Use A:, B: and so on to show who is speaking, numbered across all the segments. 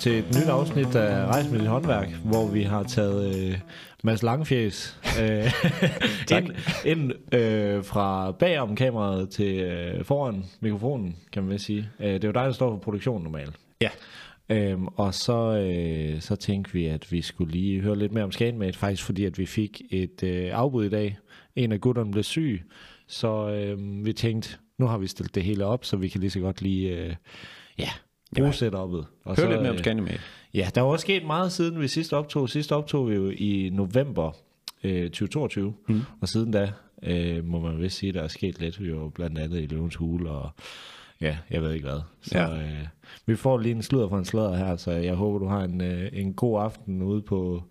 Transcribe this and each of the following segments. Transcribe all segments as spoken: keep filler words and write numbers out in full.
A: til et nyt afsnit af Rejs med dit håndværk, hvor vi har taget øh, Mads Langfjæs øh, ind, ind øh, fra bagom kameraet til øh, foran mikrofonen, kan man vel sige. Øh, det er jo dig, der står for produktionen normalt.
B: Ja.
A: Øhm, og så, øh, så tænkte vi, at vi skulle lige høre lidt mere om ScanMate, faktisk fordi, at vi fik et øh, afbud i dag. En af gutterne blev syg, så øh, vi tænkte, nu har vi stillet det hele op, så vi kan lige så godt lige øh, ja, bruge setup'et.
B: Hør så, lidt mere om ScanMate.
A: Ja, der var også sket meget siden vi sidst optog. Sidst optog vi jo i november øh, tyve toogtyve, mm. og siden da øh, må man vist sige, der er sket lidt. Vi var blandt andet i Løvens Hule, og ja, jeg ved ikke hvad. Så ja. øh, vi får lige en sludder fra en sladder her, så jeg håber, du har en, øh, en god aften ude på,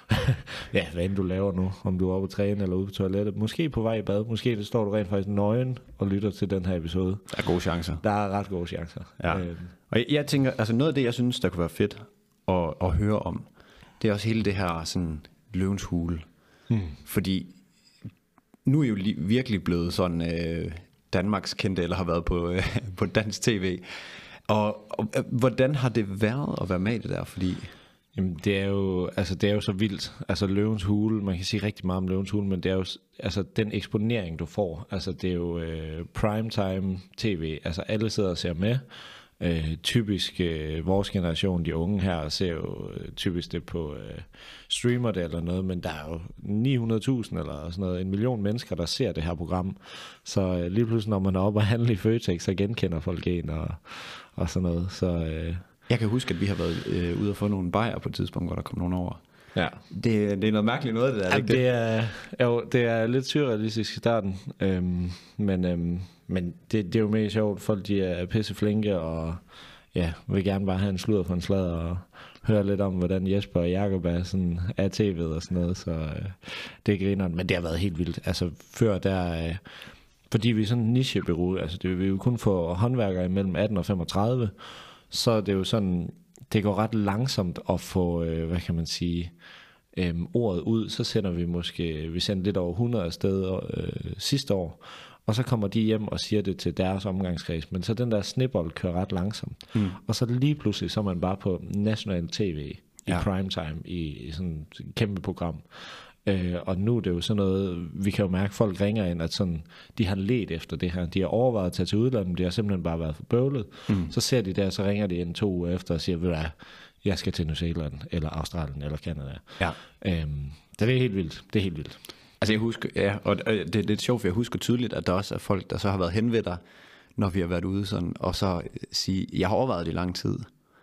A: ja, hvad end du laver nu, om du er oppe at træne eller ude på toilettet. Måske på vej i bad, måske det står du rent faktisk nøgen og lytter til den her episode.
B: Der er gode chancer.
A: Der er ret gode chancer.
B: Ja. Øhm. Og jeg, jeg tænker, altså noget af det, jeg synes, der kunne være fedt at, at høre om, det er også hele det her sådan Løvens Hule. Hmm. Fordi nu er jo li- virkelig blevet sådan øh, Danmarks kendte, eller har været på, øh, på dansk tv. Og, og hvordan har det været at være med i det der? Fordi
A: jamen, det er jo, altså det er jo så vildt. Altså Løvens Hule, man kan sige rigtig meget om Løvens Hule, men det er jo altså den eksponering du får. Altså det er jo øh, primetime tv. Altså alle sidder og ser med. Øh, typisk øh, vores generation, de unge her, ser jo øh, typisk det på øh, streamer det eller noget, men der er jo ni hundrede tusind eller sådan noget, en million mennesker, der ser det her program. Så øh, lige pludselig, når man er oppe og handler i Føtex, så genkender folk en og, og sådan noget. Så øh,
B: jeg kan huske, at vi har været øh, ude og få nogle bajer på et tidspunkt, hvor der kom nogen over.
A: Ja.
B: Det, det er noget mærkeligt noget, det der.
A: Jamen, det er, jo, det er lidt surrealistisk i starten, øhm, men, øhm, men det, det er jo mest sjovt. Folk de er pisse flinke og ja, vil gerne bare have en sludder for en sladder og høre lidt om, hvordan Jesper og Jacob er sådan af tv'et og sådan noget, så øh, det er grineren. Men det har været helt vildt. Altså før der, øh, fordi vi er sådan en nichebureau, altså det vil jo kun få håndværkere imellem atten og femogtredive, så er det jo sådan, det går ret langsomt at få, øh, hvad kan man sige, øh, ordet ud. Så sender vi måske, vi sendte lidt over hundrede afsted øh, sidste år, og så kommer de hjem og siger det til deres omgangskreds. Men så den der snibbold kører ret langsomt. Mm. Og så lige pludselig, så er man bare på national tv i ja. primetime, i, i sådan et kæmpe program. Øh, og nu er det jo sådan noget, vi kan jo mærke, at folk ringer ind, at sådan, de har ledt efter det her. De har overvejet at tage til udlandet, de har simpelthen bare været for bøvlet. Mm. Så ser de der, så ringer de ind to uger efter og siger, ved du hvad, jeg skal til New Zealand, eller Australien, eller Canada.
B: Ja.
A: Øhm, det er helt vildt. Det er helt vildt.
B: Altså jeg husker, ja, og det, det er lidt sjovt, for jeg husker tydeligt, at der også er folk, der så har været hen ved dig, når vi har været ude sådan, og så sige, jeg har overvejet det i lang tid.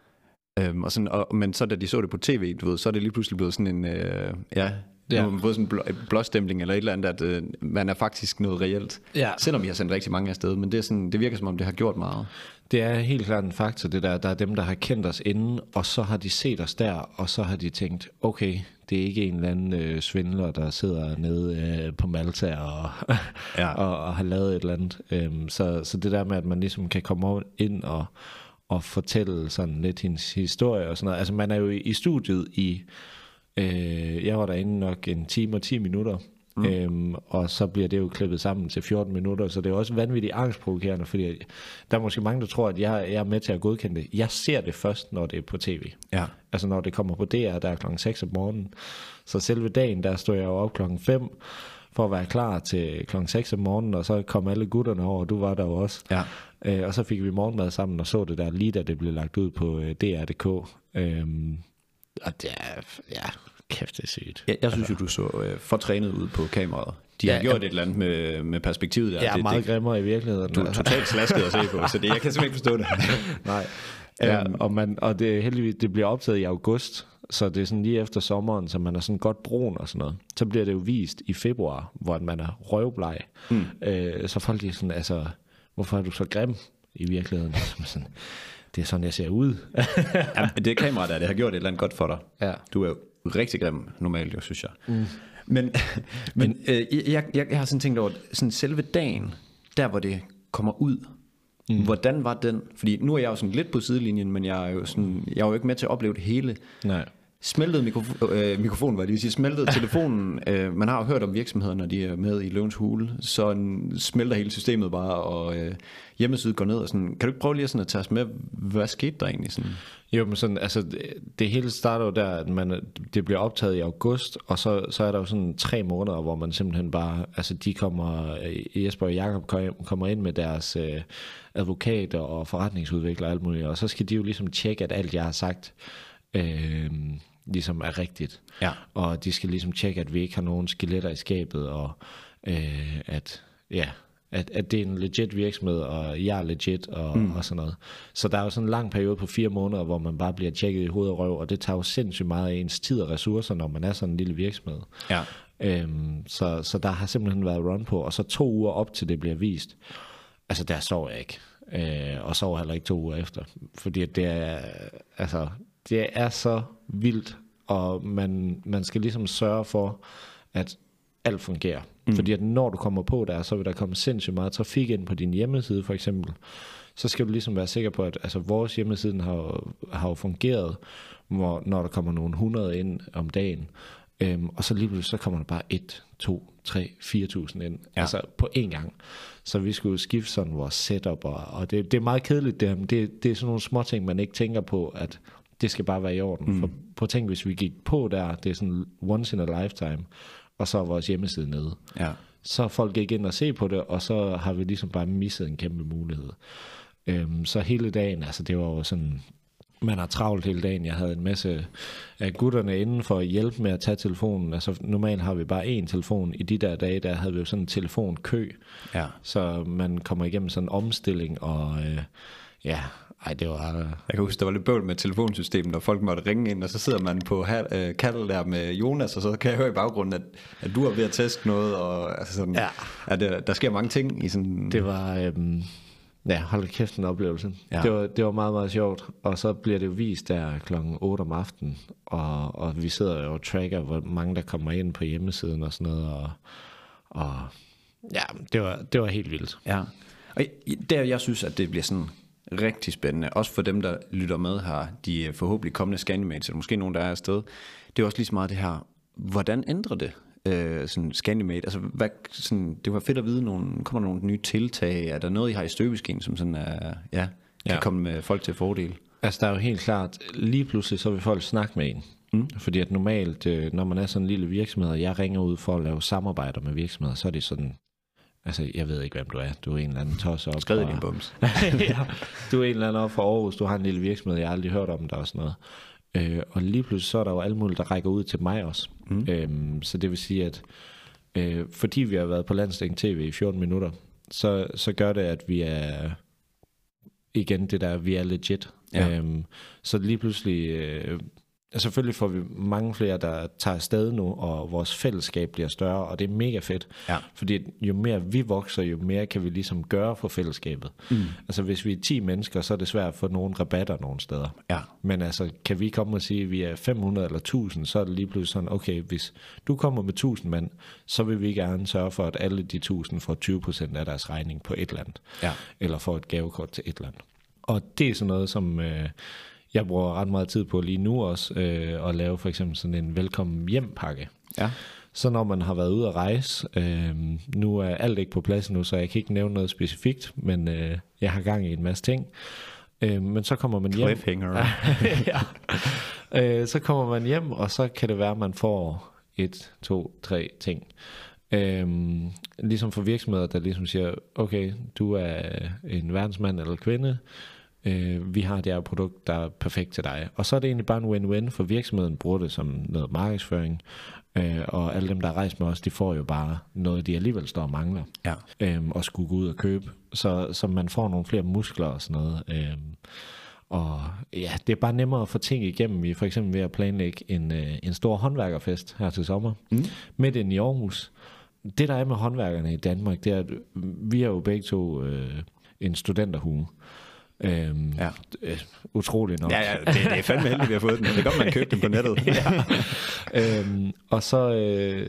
B: Øhm, og sådan, og, men så da de så det på tv, du ved, så er det lige pludselig blevet sådan en, øh, ja, det er både sådan en blåstempling eller et eller andet, at øh, man er faktisk noget reelt. Ja. Selvom vi har sendt rigtig mange afsted, men det, er sådan, det virker som om, det har gjort meget.
A: Det er helt klart en faktor, det der. Der er dem, der har kendt os inden, og så har de set os der, og så har de tænkt, okay, det er ikke en eller anden øh, svindler, der sidder nede øh, på Malta og, ja. og, og har lavet et eller andet. Øhm, så, så det der med, at man ligesom kan komme ind og, og fortælle sådan lidt hendes historie og sådan noget. Altså man er jo i, i studiet i... Øh, jeg var derinde nok en time og ti minutter, mm. øhm, og så bliver det jo klippet sammen til fjorten minutter, så det er også vanvittigt angstprovokerende, fordi der er måske mange, der tror, at jeg, jeg er med til at godkende det. Jeg ser det først, når det er på tv. Ja. Altså når det kommer på D R, der er klokken seks om morgenen. Så selve dagen, der står jeg jo op klokken fem for at være klar til klokken seks om morgenen, og så kom alle gutterne over, og du var der jo også. Ja. Øh, og så fik vi morgenmad sammen og så det der lige da det blev lagt ud på øh, D R punktum d k. Øhm, Og det er, ja, kæft, det er sygt.
B: Jeg, jeg synes jo, du så øh, for trænet ud på kameraet. De har ja, gjort jeg, et eller andet med, med perspektivet der.
A: Jeg er
B: det,
A: meget
B: det,
A: grimmere i virkeligheden.
B: Du er totalt slasket at se på, så det, jeg kan simpelthen ikke forstå det.
A: Nej. Ja. Um, og man, og det, heldigvis, det bliver optaget i august, så det er sådan lige efter sommeren, så man er sådan godt brun og sådan noget. Så bliver det jo vist i februar, hvor man er røvbleg. Mm. Uh, så folk er sådan, altså, hvorfor er du så grim i virkeligheden? Sådan, det er sådan, jeg ser ud.
B: Ja, det kamera der, det har gjort et eller andet godt for dig. Ja. Du er jo rigtig grim normalt, jo, synes jeg. Mm. Men, men øh, jeg, jeg, jeg har sådan tænkt over, sådan selve dagen, der hvor det kommer ud, mm. hvordan var den? Fordi nu er jeg jo sådan lidt på sidelinjen, men jeg er jo, sådan, jeg er jo ikke med til at opleve det hele. Nej. Smeltede mikrofon, øh, mikrofonen, hvad det vil sige, smeltede telefonen. Øh, man har jo hørt om virksomheder, når de er med i Løvens Hule, så smelter hele systemet bare, og øh, hjemmesiden går ned og sådan. Kan du ikke prøve lige sådan at tage os med, hvad skete der egentlig sådan?
A: Jo, men sådan, altså, det, det hele starter jo der, at man, det bliver optaget i august, og så, så er der jo sådan tre måneder, hvor man simpelthen bare, altså de kommer, Jesper og Jakob kommer ind med deres øh, advokater og forretningsudviklere og alt muligt, og så skal de jo ligesom tjekke, at alt jeg har sagt, øh, ligesom er rigtigt.
B: Ja.
A: Og de skal ligesom tjekke, at vi ikke har nogen skeletter i skabet, og øh, at, ja... At, at det er en legit virksomhed, og jeg er legit, og, mm. og sådan noget. Så der er jo sådan en lang periode på fire måneder, hvor man bare bliver tjekket i hoved og røv, og det tager jo sindssygt meget af ens tid og ressourcer, når man er sådan en lille virksomhed.
B: Ja.
A: Øhm, så, så der har simpelthen været run på, og så to uger op til det bliver vist. Altså der sover jeg ikke, øh, og sover heller ikke to uger efter, fordi det er, altså, det er så vildt, og man, man skal ligesom sørge for, at alt fungerer. Mm. Fordi at når du kommer på der, så vil der komme sindssygt meget trafik ind på din hjemmeside for eksempel. Så skal du ligesom være sikker på, at altså, vores hjemmeside har jo, har jo fungeret, hvor, når der kommer nogle hundrede ind om dagen. Øhm, og så lige pludselig så kommer der bare et, to, tre, fire tusind ind. Ja. Altså på én gang. Så vi skulle skifte sådan vores setup, og, og det, det er meget kedeligt. Det, det, det er sådan nogle små ting, man ikke tænker på, at det skal bare være i orden. Mm. For prøv at tænke, hvis vi gik på der, det er sådan once in a lifetime, og så er vores hjemmeside nede.
B: Ja.
A: Så er folk ikke ind og se på det, og så har vi ligesom bare misset en kæmpe mulighed. Øhm, så hele dagen, altså det var jo sådan, man har travlt hele dagen. Jeg havde en masse af gutterne inden for at hjælpe med at tage telefonen. Altså normalt har vi bare én telefon. I de der dage, der havde vi jo sådan en telefonkø. Ja. Så man kommer igennem sådan en omstilling, og øh, ja... Ej, det var...
B: Jeg kan huske, der var lidt bøvl med telefonsystemet, og folk måtte ringe ind, og så sidder man på kaldet der med Jonas, og så kan jeg høre i baggrunden, at, at du er ved at teste noget, og altså sådan,
A: ja.
B: at der, der sker mange ting i sådan...
A: Det var... Øhm, ja, hold kæft en oplevelse. Ja. Det, var, det var meget, meget sjovt, og så bliver det jo vist der klokken otte om aftenen, og, og vi sidder jo og tracker, hvor mange der kommer ind på hjemmesiden og sådan noget, og, og ja, det var, det var helt vildt.
B: Ja, og der jeg synes, at det bliver sådan... rigtig spændende, også for dem der lytter med her, de forhåbentlig kommende Scanimates, eller måske nogen der er afsted. Det er også lige så meget det her, hvordan ændrer det øh, sådan Scandimate? Altså hvad, sådan, det var fedt at vide, nogle, kommer der nogle nye tiltag, er der noget I har i støbeskeen, som sådan er, ja, kan ja. komme med folk til fordel?
A: Altså der er jo helt klart, lige pludselig så vil folk snakke med en. Mm. Fordi at normalt, når man er sådan en lille virksomhed, og jeg ringer ud for at lave samarbejder med virksomheder, så er det sådan, altså jeg ved ikke hvem du er, du er en eller anden tosser op.
B: Skred i din bums.
A: Ja, du er en eller anden op fra Aarhus, du har en lille virksomhed, jeg har aldrig hørt om der og sådan noget. Øh, og lige pludselig så er der jo alle mulige, der rækker ud til mig også. Mm. Øhm, så det vil sige, at øh, fordi vi har været på Landsdækkende T V i fjorten minutter, så, så gør det, at vi er, igen det der, vi er legit. Ja. Øhm, så lige pludselig... Øh, selvfølgelig får vi mange flere, der tager afsted nu, og vores fællesskab bliver større, og det er mega fedt. Ja. Fordi jo mere vi vokser, jo mere kan vi ligesom gøre for fællesskabet. Mm. Altså hvis vi er ti mennesker, så er det svært at få nogle rabatter nogle steder. Ja. Men altså kan vi komme og sige, at vi er fem hundrede eller tusind, så er det lige pludselig sådan, okay, hvis du kommer med tusind mand, så vil vi gerne sørge for, at alle de tusind får tyve procent af deres regning på et eller andet. Ja. Eller får et gavekort til et eller andet. Og det er sådan noget, som... Øh, jeg bruger ret meget tid på lige nu også, øh, at lave for eksempel sådan en velkommen hjem-pakke. Ja. Så når man har været ude at rejse, øh, nu er alt ikke på plads nu, så jeg kan ikke nævne noget specifikt, men øh, jeg har gang i en masse ting. Øh, men så kommer man hjem.
B: Cliffhanger.
A: Ja. øh, så kommer man hjem, og så kan det være, at man får et, to, tre ting. Øhm, ligesom for virksomheder, der ligesom siger, okay, du er en verdensmand eller kvinde, øh, vi har det her produkt, der er perfekt til dig. Og så er det egentlig bare en win-win, for virksomheden bruger det som noget markedsføring, øh, og alle dem, der har rejst med os, de får jo bare noget, de alligevel står og mangler, ja. øhm, og skulle gå ud og købe. Så, så man får nogle flere muskler og sådan noget. Øhm, og ja, det er bare nemmere at få ting igennem. Vi er for eksempel ved at planlægge en, øh, en stor håndværkerfest her til sommer, mm. midt inde i Aarhus. Det der er med håndværkerne i Danmark, det er, at vi er jo begge to øh, en studenterhue. Øhm, ja. øh, utroligt nok.
B: Ja, ja, det, det er fandme heldigt, vi har fået den. Det er godt, man købte den på nettet. Ja.
A: øhm, og så... Øh,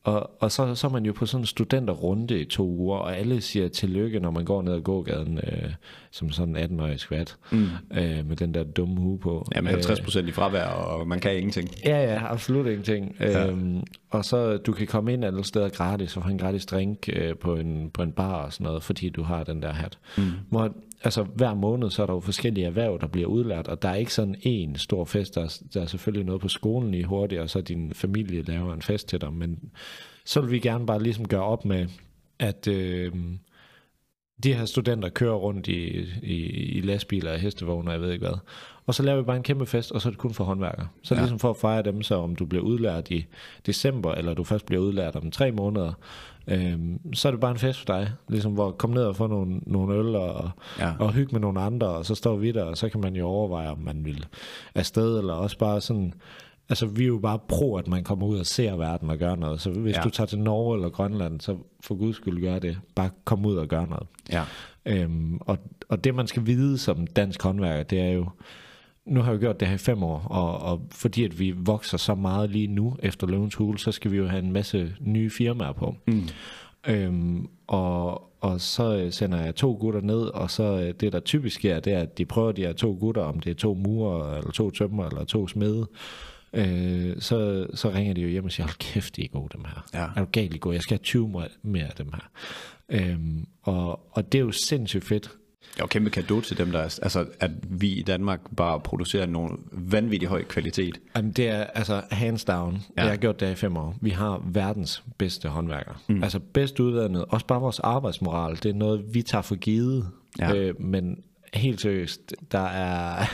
A: og, og så, så er man jo på sådan en studenterrunde i to uger, og alle siger tillykke, når man går ned ad gågaden øh, som sådan en atten-årig skvat, mm. øh, med den der dumme hue på.
B: Ja, med halvtreds procent i fravær, og man kan ingenting.
A: Ja, ja, absolut ingenting.
B: Ja.
A: Øhm, og så du kan komme ind alle steder gratis, og få en gratis drink øh, på, en, på en bar og sådan noget, fordi du har den der hat. Mm. Hvor, altså hver måned, så er der jo forskellige erhverv, der bliver udlært, og der er ikke sådan en stor fest. Der er, der er selvfølgelig noget på skolen i hurtigt, og så din familie laver en fest til dig, men så vil vi gerne bare ligesom gøre op med, at øh, de her studenter kører rundt i, i, i lastbiler og hestevogne, og jeg ved ikke hvad. Og så laver vi bare en kæmpe fest, og så er det kun for håndværkere. Så er det ja. ligesom for at fejre dem, så om du bliver udlært i december, eller du først bliver udlært om tre måneder, øhm, så er det bare en fest for dig. Ligesom hvor komme ned og få nogle, nogle øl, og, ja. og hygge med nogle andre, og så står vi der, og så kan man jo overveje, om man vil afsted, eller også bare sådan... Altså, vi er jo bare pro, at man kommer ud og ser verden og gør noget. Så hvis ja. du tager til Norge eller Grønland, så for guds skyld gør det. Bare kom ud og gør noget. Ja. Øhm, og, og det, man skal vide som dansk håndværker, det er jo... Nu har vi gjort det her i fem år, og, og fordi at vi vokser så meget lige nu efter Løvens Hule, så skal vi jo have en masse nye firmaer på. Mm. Øhm, og, og så sender jeg to gutter ned, og så det, der typisk sker, det er, at de prøver de her to gutter, om det er to murer, eller to tømmer, eller to smede. Øh, så, så ringer de jo hjem og siger, hold kæft, de er gode, dem her. Ja. Er du galt, gode? Jeg skal have tyve mere af dem her. Øhm, og, og det er jo sindssygt fedt.
B: Jeg er jo kæmpe cadeau til dem, der er, altså, at vi i Danmark bare producerer nogle vanvittig høj kvalitet.
A: Jamen, det er altså hands down. Ja. Jeg har gjort det i fem år. Vi har verdens bedste håndværkere. Mm. Altså bedst uddannet. Også bare vores arbejdsmoral. Det er noget, vi tager for givet. Ja. Øh, men helt seriøst, der er...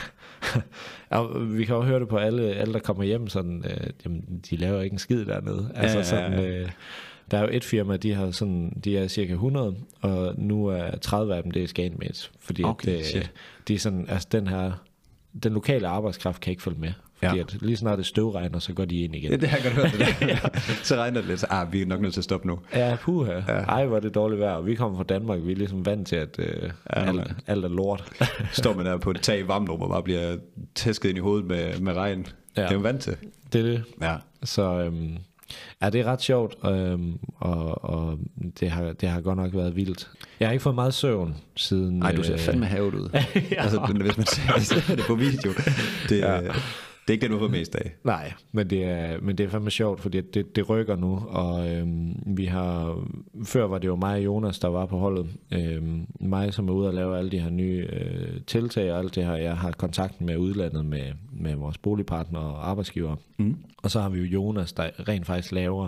A: vi kan jo høre det på alle, alle der kommer hjem sådan, øh, jamen, de laver ikke en skid dernede. Altså ja, sådan, øh, der er jo et firma, de har sådan, de er cirka hundrede, og nu er tredive af dem, det er Scanmates, fordi okay, at, øh, de er sådan, altså den her, den lokale arbejdskraft kan ikke følge med. Fordi ja. at lige snart det støvregner, så går de ind igen.
B: Ja, det har jeg godt hørt det der. Ja. Så regner det lidt, så ah, vi er nok nødt til at stoppe nu.
A: Ja, puha. Ja. Ej, hvor er det dårligt vejr. Vi kommer fra Danmark, vi er ligesom vant til, at øh, ja, alt, alt er lort.
B: Står man der på et tag i varmrum og bare bliver tæsket ind i hovedet med, med regn. Ja. Det er jo vant til.
A: Det er det.
B: Ja.
A: Så øhm, ja, det er ret sjovt, øhm, og, og det, har, det har godt nok været vildt. Jeg har ikke fået meget søvn siden...
B: Nej, du ser øh, fandme havet ud. Ja. Altså, hvis man ser det på video. Det ja. Det er ikke det, du har fået mest af.
A: Nej, men det er, men det er fandme sjovt, fordi det, det rykker nu, og øhm, vi har, før var det jo mig og Jonas, der var på holdet. Øhm, mig, som er ude og lave alle de her nye øh, tiltag og alt det her. Jeg har kontakt med udlandet med, med vores boligpartner og arbejdsgiver. Mm. Og så har vi jo Jonas, der rent faktisk laver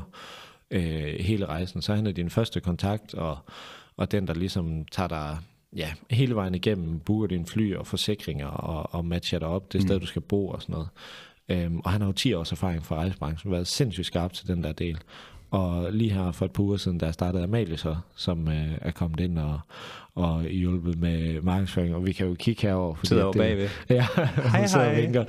A: øh, hele rejsen. Så han er din første kontakt, og, og den, der ligesom tager dig... Ja, hele vejen igennem, booker dine fly og forsikringer og, og matcher dig op det sted, mm. du skal bo og sådan noget. Øhm, og han har jo ti års erfaring fra rejsebranchen, været sindssygt skarp til den der del. Og lige her for et par uger siden, der startede Amalie så, som øh, er kommet ind og, og hjulpet med markedsføring. Og vi kan jo kigge herover.
B: Sidder over bagved.
A: Ja, hej hej.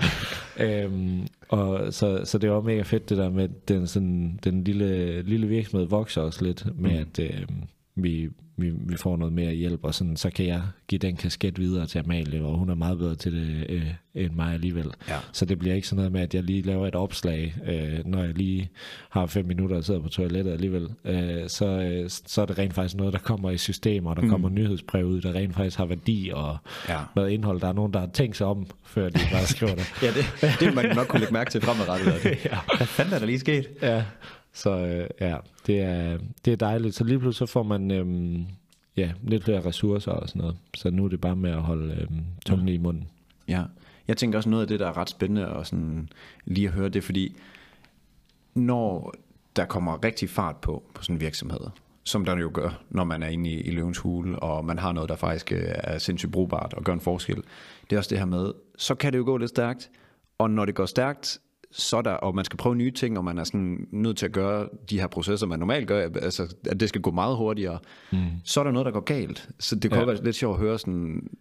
A: øhm, og så, så det var mega fedt det der med, den, sådan, den lille, lille virksomhed vokser også lidt med, mm. at øh, vi... Vi, vi får noget mere hjælp, og sådan, så kan jeg give den kasket videre til Amalie, og hun er meget bedre til det øh, end mig alligevel. Ja. Så det bliver ikke sådan noget med, at jeg lige laver et opslag, øh, når jeg lige har fem minutter og sidder på toilettet alligevel. Øh, så, øh, så er det rent faktisk noget, der kommer i systemer, der mm. kommer nyhedsbrev ud, der rent faktisk har værdi, og ja. noget indhold. Der er nogen, der har tænkt sig om, før de bare skriver det.
B: Ja, det, det man nok kunne lægge mærke til fremadrettet. Ja. Hvad fanden er der lige sket?
A: Ja. Så øh, ja, det er, det er dejligt. Så lige pludselig så får man øhm, ja, lidt flere ressourcer og sådan noget. Så nu er det bare med at holde øhm, tungen i munden.
B: Ja, jeg tænker også noget af det, der er ret spændende og sådan, lige at høre det, fordi når der kommer rigtig fart på, på sådan en virksomhed, som der jo gør, når man er inde i, i Løvens Hule, og man har noget, der faktisk er sindssygt brugbart og gør en forskel. Det er også det her med, så kan det jo gå lidt stærkt, og når det går stærkt, så der, og man skal prøve nye ting, og man er sådan nødt til at gøre de her processer, man normalt gør, altså at det skal gå meget hurtigere, mm. så er der noget, der går galt. Så det kan ja. være lidt sjovt at høre sådan,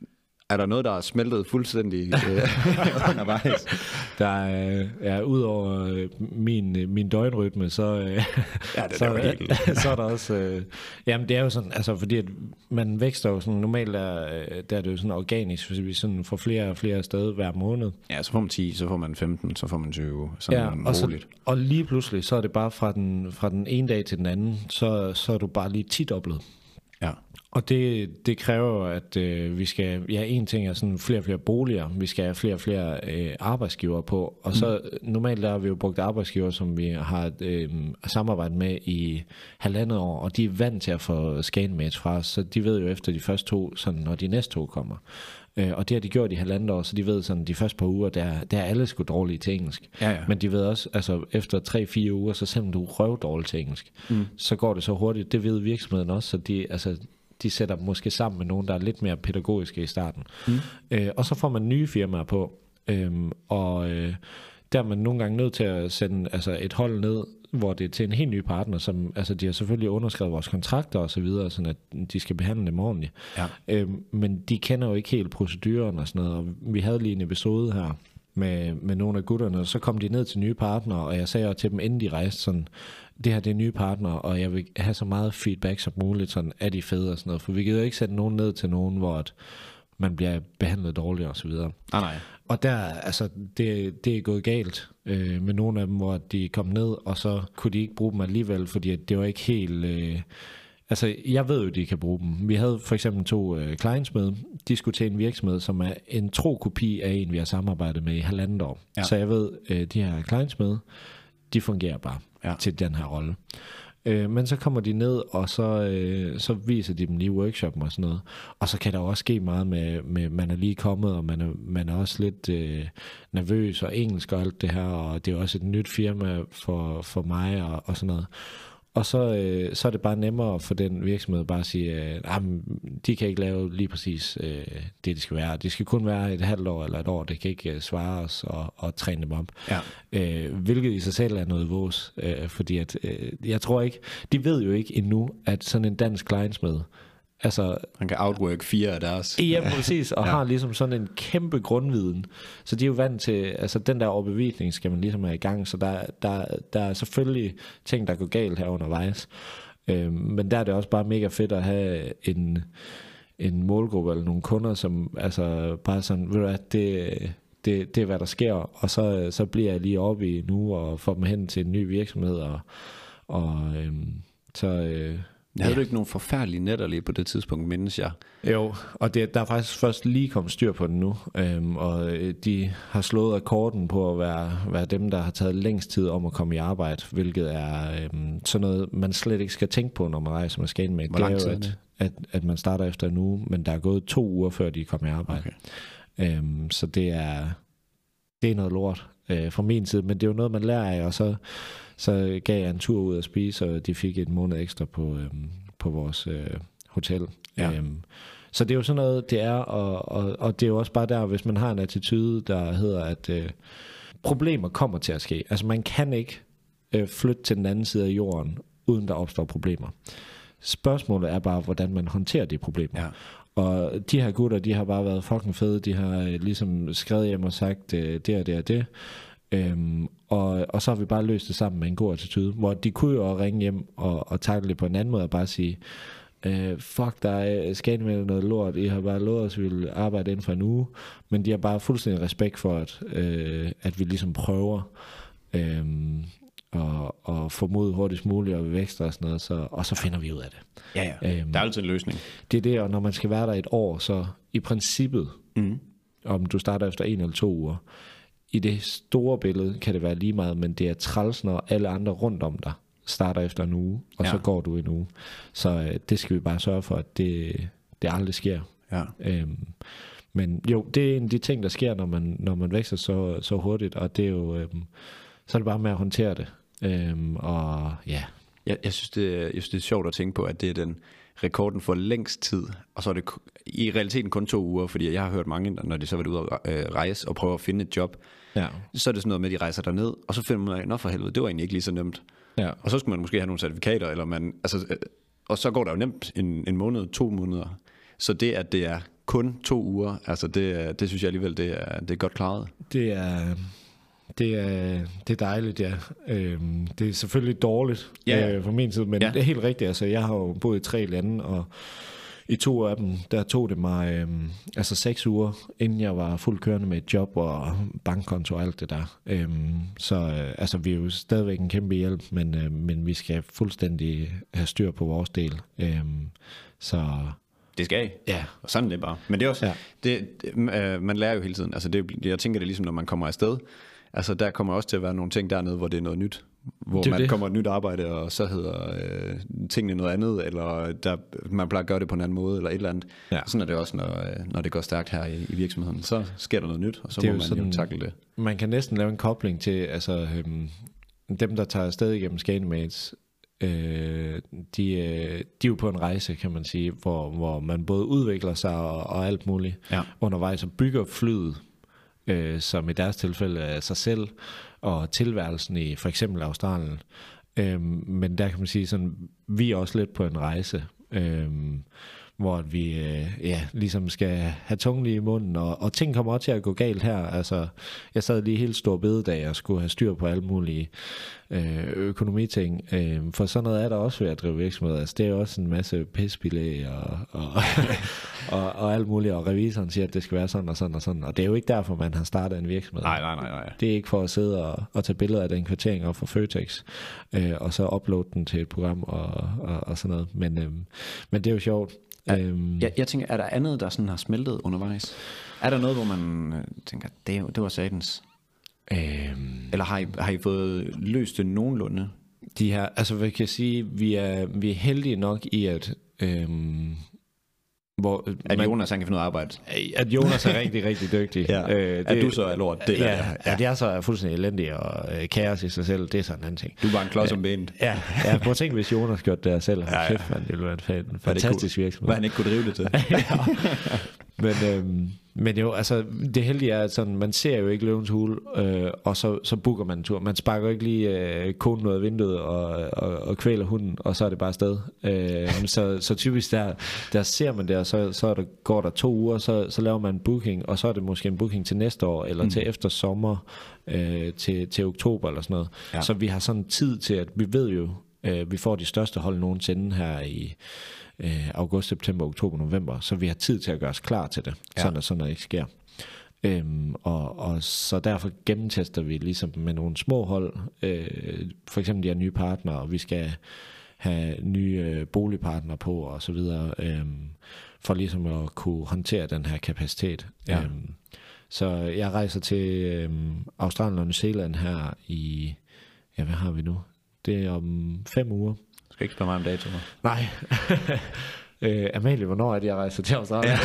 B: Er der noget, der er smeltet fuldstændig øh, undervejs?
A: Der er, ja, udover min, min døgnrytme, så,
B: ja, det
A: så,
B: er helt...
A: så er der også... Øh, jamen, det er jo sådan, altså, fordi at man vækster jo sådan, normalt er, der er det jo sådan organisk, hvis vi sådan får flere og flere afsted hver måned.
B: Ja, så får man ti, så får man femten, så får man tyve, sådan
A: ja,
B: roligt.
A: Og, så, og lige pludselig, så er det bare fra den, fra den ene dag til den anden, så, så er du bare lige ti-doblet.
B: Ja.
A: Og det, det kræver, at øh, vi skal, ja, en ting er sådan flere og flere boliger, vi skal have flere og flere øh, arbejdsgivere på, og så mm. normalt der har vi jo brugt arbejdsgivere, som vi har øh, samarbejdet med i halvandet år, og de er vant til at få scanmatch fra os, så de ved jo efter de første to, sådan når de næste to kommer. Øh, og det har de gjort i halvandet år, så de ved sådan, de første par uger, der, der er alle sgu dårlige til engelsk.
B: Ja, ja.
A: Men de ved også, altså efter tre-fire uger, så selvom du er røvdårlig til engelsk, mm. så går det så hurtigt, det ved virksomheden også, så de, altså de sætter måske sammen med nogen, der er lidt mere pædagogiske i starten. Mm. Øh, og så får man nye firmaer på, øhm, og øh, der er man nogle gange nødt til at sende altså et hold ned, hvor det er til en helt ny partner, som, altså de har selvfølgelig underskrevet vores kontrakter og så videre, sådan at de skal behandle dem ordentligt.
B: Ja.
A: Øhm, men de kender jo ikke helt proceduren og sådan noget, og vi havde lige en episode her med, med nogle af gutterne, og så kom de ned til nye partnere, og jeg sagde også til dem, inden de rejste sådan, det her det er nye partnere, og jeg vil have så meget feedback som muligt, sådan er de fede og sådan noget, for vi kan jo ikke sætte nogen ned til nogen, hvor at man bliver behandlet dårligt og så videre.
B: Ah, nej.
A: Og der, altså, det, det er gået galt øh, med nogle af dem, hvor de kom ned, og så kunne de ikke bruge dem alligevel, fordi det var ikke helt... Øh, altså, jeg ved jo, de kan bruge dem. Vi havde for eksempel to øh, clients med. De skulle til en virksomhed, som er en tro kopi af en, vi har samarbejdet med i halvandet år. Ja. Så jeg ved, øh, de her clients med, de fungerer bare ja. til den her rolle. Øh, men så kommer de ned, og så, øh, så viser de dem lige workshoppen og sådan noget. Og så kan der også ske meget med, med man er lige kommet, og man er, man er også lidt øh, nervøs og engelsk og alt det her, og det er også et nyt firma for, for mig og, og sådan noget. Og så, øh, så er det bare nemmere for den virksomhed bare at sige, øh, de kan ikke lave lige præcis øh, det, de skal være. Det skal kun være et halvt år eller et år. Det kan ikke øh, svare os og, og træne dem op. Ja. Øh, hvilket i sig selv er noget vås. Øh, fordi at, øh, jeg tror ikke, de ved jo ikke endnu, at sådan en dansk clientsmed, altså,
B: han kan outwork fire af deres.
A: Ja, præcis, og ja. har ligesom sådan en kæmpe grundviden. Så de er jo vant til, altså den der overbevisning skal man ligesom have i gang, så der, der, der er selvfølgelig ting, der går galt her undervejs. Øhm, men der er det også bare mega fedt at have en, en målgruppe eller nogle kunder, som altså bare sådan, ved du hvad, det, det, det er hvad der sker, og så, så bliver jeg lige oppe i nu og får dem hen til en ny virksomhed, og, og øhm, så... Øh,
B: Havde
A: ja.
B: du ikke nogen forfærdelige netter lige på det tidspunkt, mindes jeg?
A: Jo, og det, der er faktisk først lige kommet styr på den nu, øhm, og de har slået rekorden på at være, være dem, der har taget længst tid om at komme i arbejde, hvilket er øhm, sådan noget, man slet ikke skal tænke på, når man rejser med ScanMate.
B: Hvor lang tid
A: er jo, at, at, at man starter efter en uge, men der er gået to uger, før de kommer i arbejde. Okay. Øhm, så det er, det er noget lort øh, fra min side, men det er jo noget, man lærer af, og så... Så gav jeg en tur ud at spise, og de fik et måned ekstra på, øhm, på vores øh, hotel. Ja. Øhm, så det er jo sådan noget, det er, og, og, og det er jo også bare der, hvis man har en attitude, der hedder, at øh, problemer kommer til at ske. Altså man kan ikke øh, flytte til den anden side af jorden, uden der opstår problemer. Spørgsmålet er bare, hvordan man håndterer de problemer. Ja. Og de her gutter, de har bare været fucking fede. De har øh, ligesom skrevet hjem og sagt, øh, det og det og det. Øhm, og, og så har vi bare løst det sammen med en god attitude, hvor de kunne jo ringe hjem og, og takle det på en anden måde og bare sige, øh, fuck dig, skal I med noget lort, I har bare lovet os, at vi vil arbejde inden for en uge, men de har bare fuldstændig respekt for, at, øh, at vi ligesom prøver øh, og, og få mod hurtigst muligt og vækste og sådan noget, så, og så finder vi ud af det.
B: Ja, ja. Øhm, der er altid en løsning.
A: Det er det, og når man skal være der et år, så i princippet, mm. om du starter efter en eller to uger, i det store billede kan det være lige meget, men det er træls, når alle andre rundt om dig starter efter en uge, og ja. så går du en uge. Så øh, det skal vi bare sørge for, at det, det aldrig sker. Ja. Øhm, men jo, det er en af de ting, der sker, når man, når man vækster så, så hurtigt, og det er jo, øhm, så er det bare med at håndtere det. Øhm, og ja.
B: Jeg, jeg, synes det, jeg synes, det er sjovt at tænke på, at det er den rekorden for længst tid, og så er det i realiteten kun to uger, fordi jeg har hørt mange, når de så var ude at rejse og prøve at finde et job, ja. så er det sådan noget med, at de rejser derned, og så finder man ud af, nå for helvede, det var egentlig ikke lige så nemt. Ja. Og så skulle man måske have nogle certifikater, eller man, altså, og så går der jo nemt en, en måned, to måneder. Så det, at det er kun to uger, altså det, det synes jeg alligevel, det er, det er godt klaret.
A: Det er... Det er, det er dejligt, ja. Øhm, det er selvfølgelig dårligt
B: ja.
A: øh, fra min side, men ja. det er helt rigtigt. Altså, jeg har jo boet i tre lande, og i to af dem, der tog det mig øhm, altså seks uger, inden jeg var fuldt kørende med et job og bankkonto og alt det der. Øhm, så øh, altså, vi er jo stadigvæk en kæmpe hjælp, men, øh, men vi skal fuldstændig have styr på vores del. Øhm, så...
B: Det skal I.
A: Ja.
B: Og sådan det bare. Men det er også,
A: ja.
B: det, det, øh, man lærer jo hele tiden. Altså det, jeg tænker det er ligesom, når man kommer afsted. Altså der kommer også til at være nogle ting dernede, hvor det er noget nyt. Hvor man det. kommer et nyt arbejde, og så hedder øh, tingene noget andet, eller der, man plejer at gøre det på en anden måde, eller et eller andet. Ja. Sådan er det også, når, når det går stærkt her i, i virksomheden. Så sker der noget nyt, og så det må man sådan, jo takle det.
A: Man kan næsten lave en kobling til, altså øhm, dem, der tager afsted igennem Scandinavians, øh, de, øh, de er jo på en rejse, kan man sige, hvor, hvor man både udvikler sig og, og alt muligt ja. undervejs, og bygger flyet, Øh, som i deres tilfælde er sig selv og tilværelsen i for eksempel Australien. Øh, men der kan man sige sådan, vi er også lidt på en rejse, øh, hvor vi øh, ja, ligesom skal have tungen lige i munden, og, og ting kommer også til at gå galt her. Altså, jeg sad lige helt stor bededag og skulle have styr på alle mulige øh, økonomiting, øh, for sådan noget er der også ved at drive virksomhed. Altså, det er også en masse pisbilæg og, og, og, og alt muligt, og revisoren siger, at det skal være sådan og sådan og sådan, og det er jo ikke derfor, man har startet en virksomhed.
B: Nej, nej, nej, nej.
A: Det er ikke for at sidde og, og tage billeder af den kvartering op fra Føtex, øh, og så uploade den til et program og, og, og sådan noget. Men, øh, men det er jo sjovt.
B: Ja, jeg, jeg tænker, er der andet, der sådan har smeltet undervejs? Er der noget, hvor man øh, tænker, det, det var satans? Øhm, Eller har I, har I fået løst det nogenlunde?
A: De her, altså hvad kan jeg sige, vi er, vi er heldige nok i, at... Øhm, hvor,
B: at man, Jonas han kan finde ud af arbejde.
A: At Jonas er rigtig, rigtig dygtig.
B: ja. øh, det, at du så er lort. Det
A: ja,
B: der, ja.
A: At jeg så er fuldstændig elendig og øh, kaos i sig selv, det er sådan en anden ting.
B: Du er bare en klods om benet.
A: Ja, ja, prøv at tænke, hvis Jonas gjorde det selv. Ja, ja. Kæft, man, det ville være en fantastisk virksomhed.
B: Hvad han ikke kunne drive det til.
A: ja. Men, øhm, men jo, altså det heldige er, at sådan, man ser jo ikke Løvens Hule, øh, og så, så booker man en tur. Man sparker ikke lige øh, konen ud af vinduet og, og, og kvæler hunden, og så er det bare afsted. Øh, så, så typisk der, der ser man det, og så, så er der, går der to uger, så, så laver man en booking, og så er det måske en booking til næste år, eller mm. til efter sommer, øh, til, til oktober eller sådan noget. Ja. Så vi har sådan tid til, at vi ved jo, øh, vi får de største hold nogensinde her i Øh, august, september, oktober, november, så vi har tid til at gøre os klar til det, ja. sådan at sådan noget ikke sker. Øhm, og, og så derfor gennemtester vi ligesom med nogle små hold, øh, for eksempel de her nye partnere, og vi skal have nye øh, boligpartnere på og så videre, øh, for ligesom at kunne håndtere den her kapacitet. Ja. Øhm, så jeg rejser til øh, Australien og New Zealand her i, ja, hvad har vi nu? Det er om fem uger.
B: Du skal ikke spørge mig om dato.
A: Nej. øh, Amalie, hvornår er det, jeg rejser til Australien?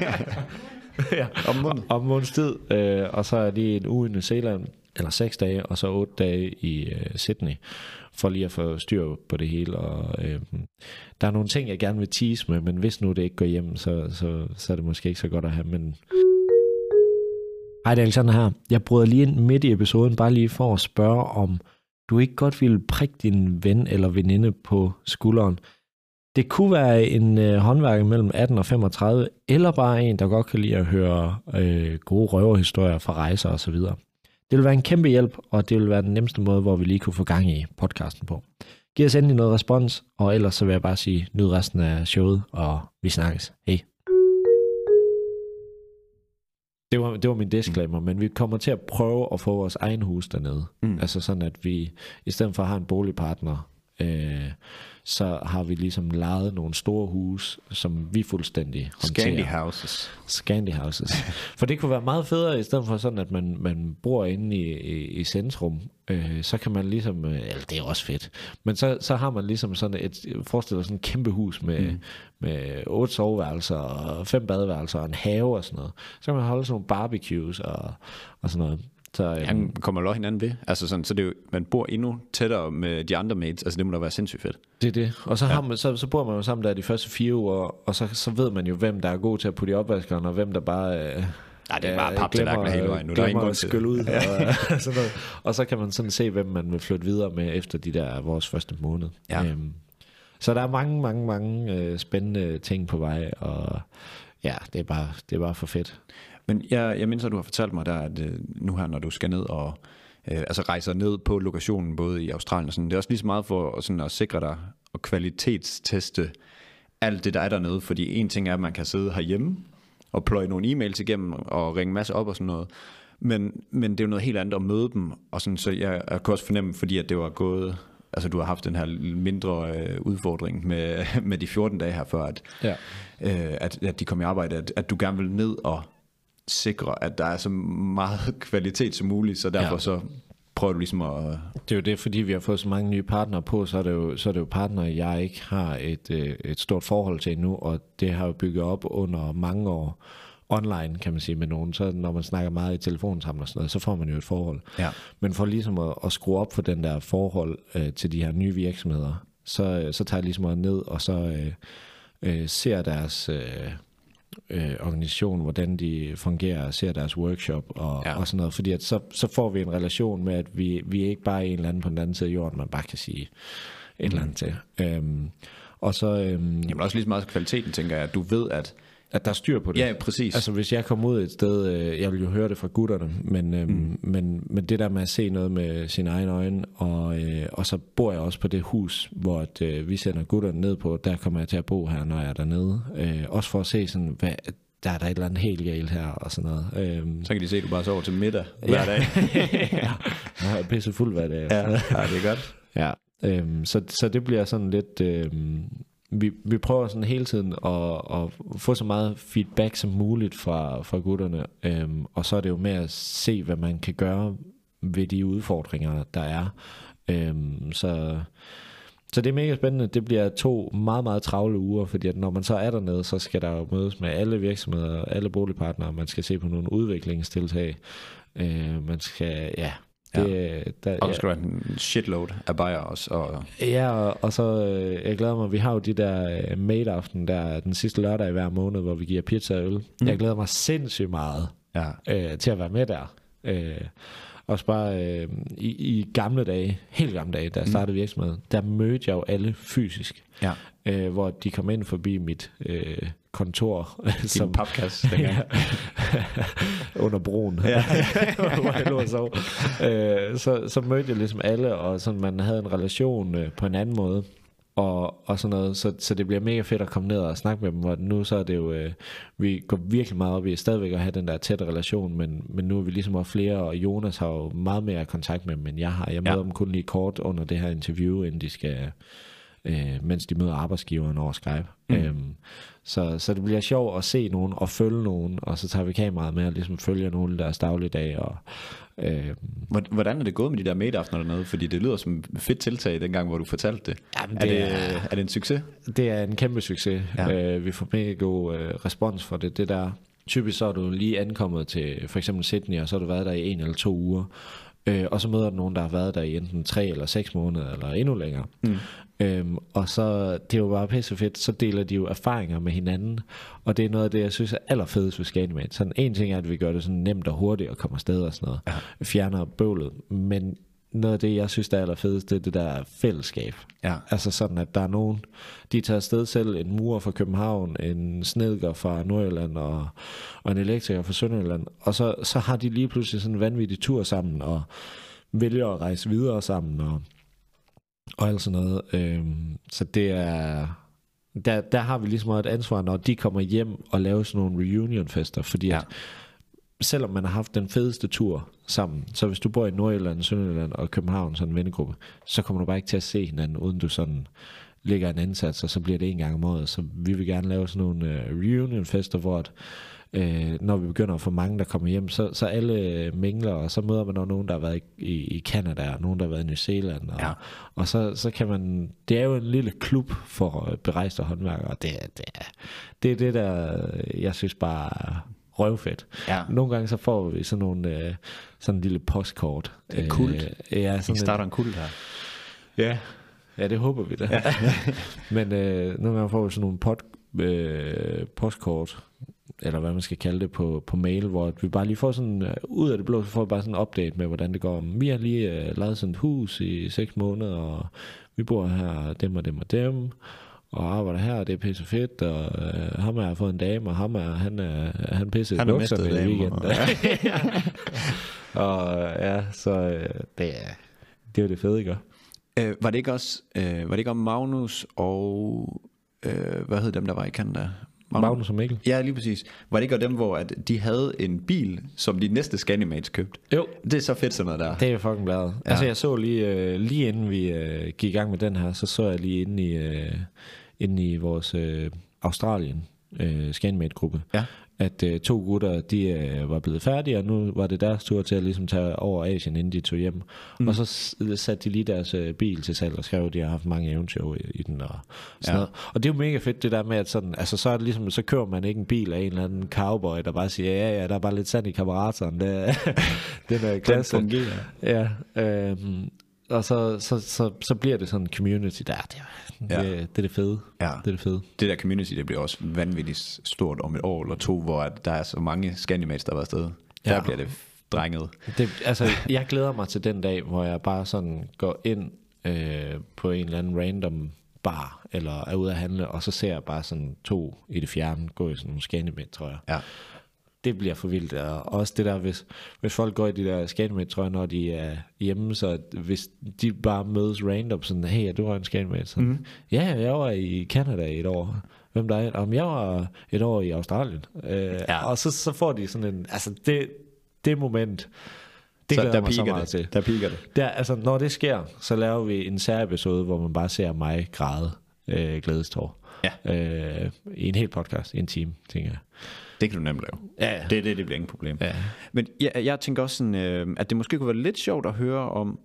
A: ja, om måneden. Om månedens tid. Øh, og så er lige en uge i New Zealand, eller seks dage, og så otte dage i øh, Sydney, for lige at få styr på det hele. Og, øh, der er nogle ting, jeg gerne vil tease med, men hvis nu det ikke går hjem, så, så, så er det måske ikke så godt at have. Men... Hej, det er Alexander her. Jeg bryder lige ind midt i episoden, bare lige for at spørge, om du ikke godt ville prikke din ven eller veninde på skulderen. Det kunne være en øh, håndværker mellem atten og femogtredive, eller bare en, der godt kan lide at høre øh, gode røverhistorier fra rejser osv. Det vil være en kæmpe hjælp, og det vil være den nemmeste måde, hvor vi lige kunne få gang i podcasten på. Giv os endelig noget respons, og ellers så vil jeg bare sige, nyd resten af showet, og vi snakkes. Hej. Det var, det var min disclaimer, mm. men vi kommer til at prøve at få vores egen hus dernede. Mm. Altså sådan, at vi i stedet for at have en boligpartner, øh, så har vi ligesom lejet nogle store hus, som vi fuldstændig håndterer.
B: Scandi houses.
A: Scandi houses. For det kunne være meget federe, i stedet for sådan, at man, man bor inde i, i, i centrum. Øh, så kan man ligesom, øh, eller det er også fedt, men så, så har man ligesom sådan et, forestiller sådan et kæmpe hus med, mm. med otte soveværelser og fem badeværelser og en have og sådan noget. Så kan man holde sådan nogle barbecues og, og sådan noget. Så, øhm,
B: han kommer lov hinanden ved. Altså sådan, så det er jo, man bor endnu tættere med de andre mates. Altså det må da være sindssygt fedt.
A: Det er det. Og så, ja. har man, så, så bor man jo sammen der de første fire uger, og så, så ved man jo, hvem der er god til at putte i opvaskeren, og hvem der bare... Øh,
B: Nej, det er bare paptallerkener hele vejen. Nu
A: der er ingen grund til ud. Ja. Og, sådan noget. Og så kan man sådan se, hvem man vil flytte videre med efter de der vores første måned.
B: Ja.
A: Øhm, så der er mange, mange, mange øh, spændende ting på vej, og ja, det er bare, det er bare for fedt.
B: Men jeg, jeg mindes, at du har fortalt mig der, at øh, nu her, når du skal ned og øh, altså rejser ned på lokationen, både i Australien og sådan, det er også lige så meget for sådan at sikre dig og kvalitetsteste alt det, der er dernede. Fordi en ting er, at man kan sidde herhjemme og pløje nogle e-mails igennem og ringe en masse op og sådan noget. Men, men det er jo noget helt andet at møde dem. Og sådan, så jeg, jeg kan også fornemme, fordi at det var gået... Altså du har haft den her mindre øh, udfordring med, med de fjorten dage her før, at, ja. øh, at, at de kom i arbejde, at, at du gerne vil ned og sikre, at der er så meget kvalitet som muligt, så derfor ja. så prøver du ligesom at...
A: Det er jo det, fordi vi har fået så mange nye partnere på, så er det jo, så er det jo partnere, jeg ikke har et, et stort forhold til endnu, og det har jo bygget op under mange år online, kan man sige, med nogen. Så når man snakker meget i telefonen sammen og sådan noget, så får man jo et forhold. Ja. Men for ligesom at, at skrue op for den der forhold øh, til de her nye virksomheder, så, så tager jeg ligesom ned, og så øh, øh, ser deres... Øh, Øh, organisation, hvordan de fungerer, ser deres workshop og, ja. og sådan noget, fordi at så, så får vi en relation med, at vi, vi er ikke bare en eller anden på den anden side af jorden, man bare kan sige et mm. eller andet til. Øhm, og så... Øhm,
B: Jamen også lige så meget kvaliteten, tænker jeg, at du ved, at
A: at der er styr på det.
B: Ja, præcis.
A: Altså hvis jeg kommer ud et sted, øh, jeg vil jo høre det fra gutterne, men, øh, mm. men, men det der med at se noget med sine egne øjne, og, øh, og så bor jeg også på det hus, hvor at, øh, vi sender gutterne ned på, der kommer jeg til at bo her, når jeg er dernede. Øh, også for at se sådan, hvad, der er der et eller andet helt galt her, og sådan noget. Øh,
B: så kan de se, at du bare sover til middag hver dag.
A: Ja, jeg er pisse fuld hver dag.
B: Ja, ja, det er godt.
A: Ja, øh, så, så det bliver sådan lidt... Øh, Vi, vi prøver sådan hele tiden at, at få så meget feedback som muligt fra, fra gutterne, øhm, og så er det jo med at se, hvad man kan gøre ved de udfordringer, der er. Øhm, så, så det er mega spændende. Det bliver to meget, meget travle uger, fordi at når man så er dernede, så skal der jo mødes med alle virksomheder, alle boligpartnere, man skal se på nogle udviklingstiltag. Øh, man skal, ja... Det,
B: ja. der, og der skal ja. være en shitload af bajer også. Og...
A: Ja, og, og så øh, jeg glæder mig, vi har jo de der øh, mate-aften der den sidste lørdag i hver måned, hvor vi giver pizza og øl. Mm. Jeg glæder mig sindssygt meget ja. øh, til at være med der. Øh, også bare øh, i, i gamle dage, helt gamle dage, da jeg startede mm. virksomheden, der mødte jeg jo alle fysisk. Ja. Øh, hvor de kom ind forbi mit øh, kontor.
B: Som papkasse.
A: Ja, under broen. Ja. Hvor jeg lå og sov. Øh, så, så mødte jeg ligesom alle, og sådan, man havde en relation øh, på en anden måde. Og, og sådan noget, så, så det bliver mega fedt at komme ned og snakke med dem, og nu så er det jo, øh, vi går virkelig meget op i stadigvæk at have den der tætte relation, men, men nu er vi ligesom også flere, og Jonas har jo meget mere kontakt med dem, end jeg har. Jeg møder ja. dem kun lige kort under det her interview, inden de skal, øh, mens de møder arbejdsgiveren over Skype. Mm. Øhm, så, så det bliver sjovt at se nogen og følge nogen, og så tager vi kameraet med og ligesom følger nogle deres dagligdag. Og, øh,
B: Hvordan er det gået med de der mate-aftener dernede? Fordi det lyder som et fedt tiltag dengang, hvor du fortalte det.
A: Jamen,
B: det,
A: det
B: er, er, er det en succes?
A: Det er en kæmpe succes. Ja. Øh, vi får mega god øh, respons for det. Det der, typisk så er du lige ankommet til for eksempel Sydney, og så har du været der i en eller to uger. Øh, og så møder du nogen, der har været der i enten tre eller seks måneder, eller endnu længere. Mm. Øhm, og så, det er jo bare pisse fedt, så deler de jo erfaringer med hinanden, og det er noget af det, jeg synes er allerfedest ved Scanimate. Sådan en ting er, at vi gør det sådan nemt og hurtigt, og kommer afsted og sådan noget, ja. fjerner bøvlet, men noget af det, jeg synes, der er allerfedest, det er det der fællesskab. Ja. Altså sådan, at der er nogen, de tager afsted selv, en murer fra København, en snedker fra Nordjylland, og, og en elektriker fra Sønderjylland, og så, så har de lige pludselig sådan en vanvittig tur sammen, og vælger at rejse videre sammen, og og alt sådan noget. Øhm, så det er der, der har vi ligesom et ansvar, når de kommer hjem og laver sådan nogle reunion-fester, fordi ja. at selvom man har haft den fedeste tur sammen, så hvis du bor i Nordjylland, Sønderjylland og København, sådan en vennegruppe, så kommer du bare ikke til at se hinanden, uden du sådan lægger en indsats, og så bliver det en gang om året. Så vi vil gerne lave sådan nogle uh, reunion-fester, hvor at, uh, når vi begynder at få mange, der kommer hjem, så, så alle mingler, og så møder man også nogen, der har været i, i Canada, og nogen, der har været i New Zealand, og, ja. og så, så kan man, det er jo en lille klub for berejste håndværkere, og det, det, er, det er det, der jeg synes bare røvfedt. Ja. Nogle gange så får vi sådan nogle øh, sådan en lille postkort.
B: Det er kult.
A: Øh, ja, sådan
B: vi starter en kult her.
A: Ja. Ja, det håber vi da. Ja. Men øh, nogle gange får vi sådan nogle pod, øh, postkort, eller hvad man skal kalde det, på, på mail, hvor vi bare lige får sådan, øh, ud af det blå, så får vi bare sådan en update med, hvordan det går. Vi har lige øh, lavet sådan et hus i seks måneder, og vi bor her, dem og dem og dem, og arbejder her, og det er pisse fedt, og øh, ham har fået en dame, og ham er, han er, han pisse
B: han
A: i bukserne i weekenden.
B: Og, ja.
A: og ja, så øh, det er det er det fede, ikke?
B: Øh, var det ikke også, øh, var det ikke om Magnus og, øh, hvad hed dem, der var i Canada?
A: Magnus, Magnus og Mikkel?
B: Ja, lige præcis. Var det ikke dem, hvor at de havde en bil, som de næste Scanimates købte?
A: Jo.
B: Det er så fedt sådan noget der.
A: Det er jo fucking bladet. Ja. Altså jeg så lige, øh, lige inden vi øh, gik i gang med den her, så så jeg lige inde i, øh, inde i vores øh, Australien øh, Scanimate-gruppe,
B: ja.
A: at øh, to gutter, de øh, var blevet færdige, og nu var det deres tur til at ligesom tage over Asien, inden de tog hjem. Mm. Og så satte de lige deres øh, bil til salg og skrev, at de har haft mange eventyr i, i den. Og, sådan ja. noget. Og det er jo mega fedt det der med, at sådan, altså, så, er det ligesom, så kører man ikke en bil af en eller anden cowboy, der bare siger, ja ja, der er bare lidt sand i kammerateren. Det, den er klasse.
B: Den fungerer.
A: Ja, øhm, og så, så, så, så bliver det sådan en community der. Det,
B: ja.
A: det, det er det fede.
B: Ja.
A: Det er det fede.
B: Det der community, det bliver også vanvittigt stort om et år eller to, hvor der er så mange Scanimates, der var afsted. Der ja. bliver det drenget.
A: Det, altså, jeg glæder mig til den dag, hvor jeg bare sådan går ind øh, på en eller anden random bar, eller er ude at handle, og så ser jeg bare sådan to i det fjerne gå i sådan nogle Scanimate, tror jeg.
B: Ja.
A: Det bliver for vildt, og også det der, hvis, hvis folk går i de der Scanimate, tror jeg, når de er hjemme, så hvis de bare mødes random, sådan, hey, du var en Scanimate, sådan, mm-hmm. ja, jeg var i Canada i et år, hvem der er, om jeg var et år i Australien, øh, ja. og så, så får de sådan en, altså det, det moment, det
B: så
A: glæder
B: der
A: mig så meget
B: det.
A: til.
B: Der piker det.
A: Der, altså, når det sker, så laver vi en særepisode, hvor man bare ser mig græde øh, glædestår.
B: Ja.
A: Øh, I en hel podcast, i en time, tænker jeg.
B: Det kan du nemt lave.
A: Ja, ja.
B: Det, det, det bliver ingen problem.
A: Ja.
B: Men jeg, jeg tænker også sådan, øh, at det måske kunne være lidt sjovt at høre om,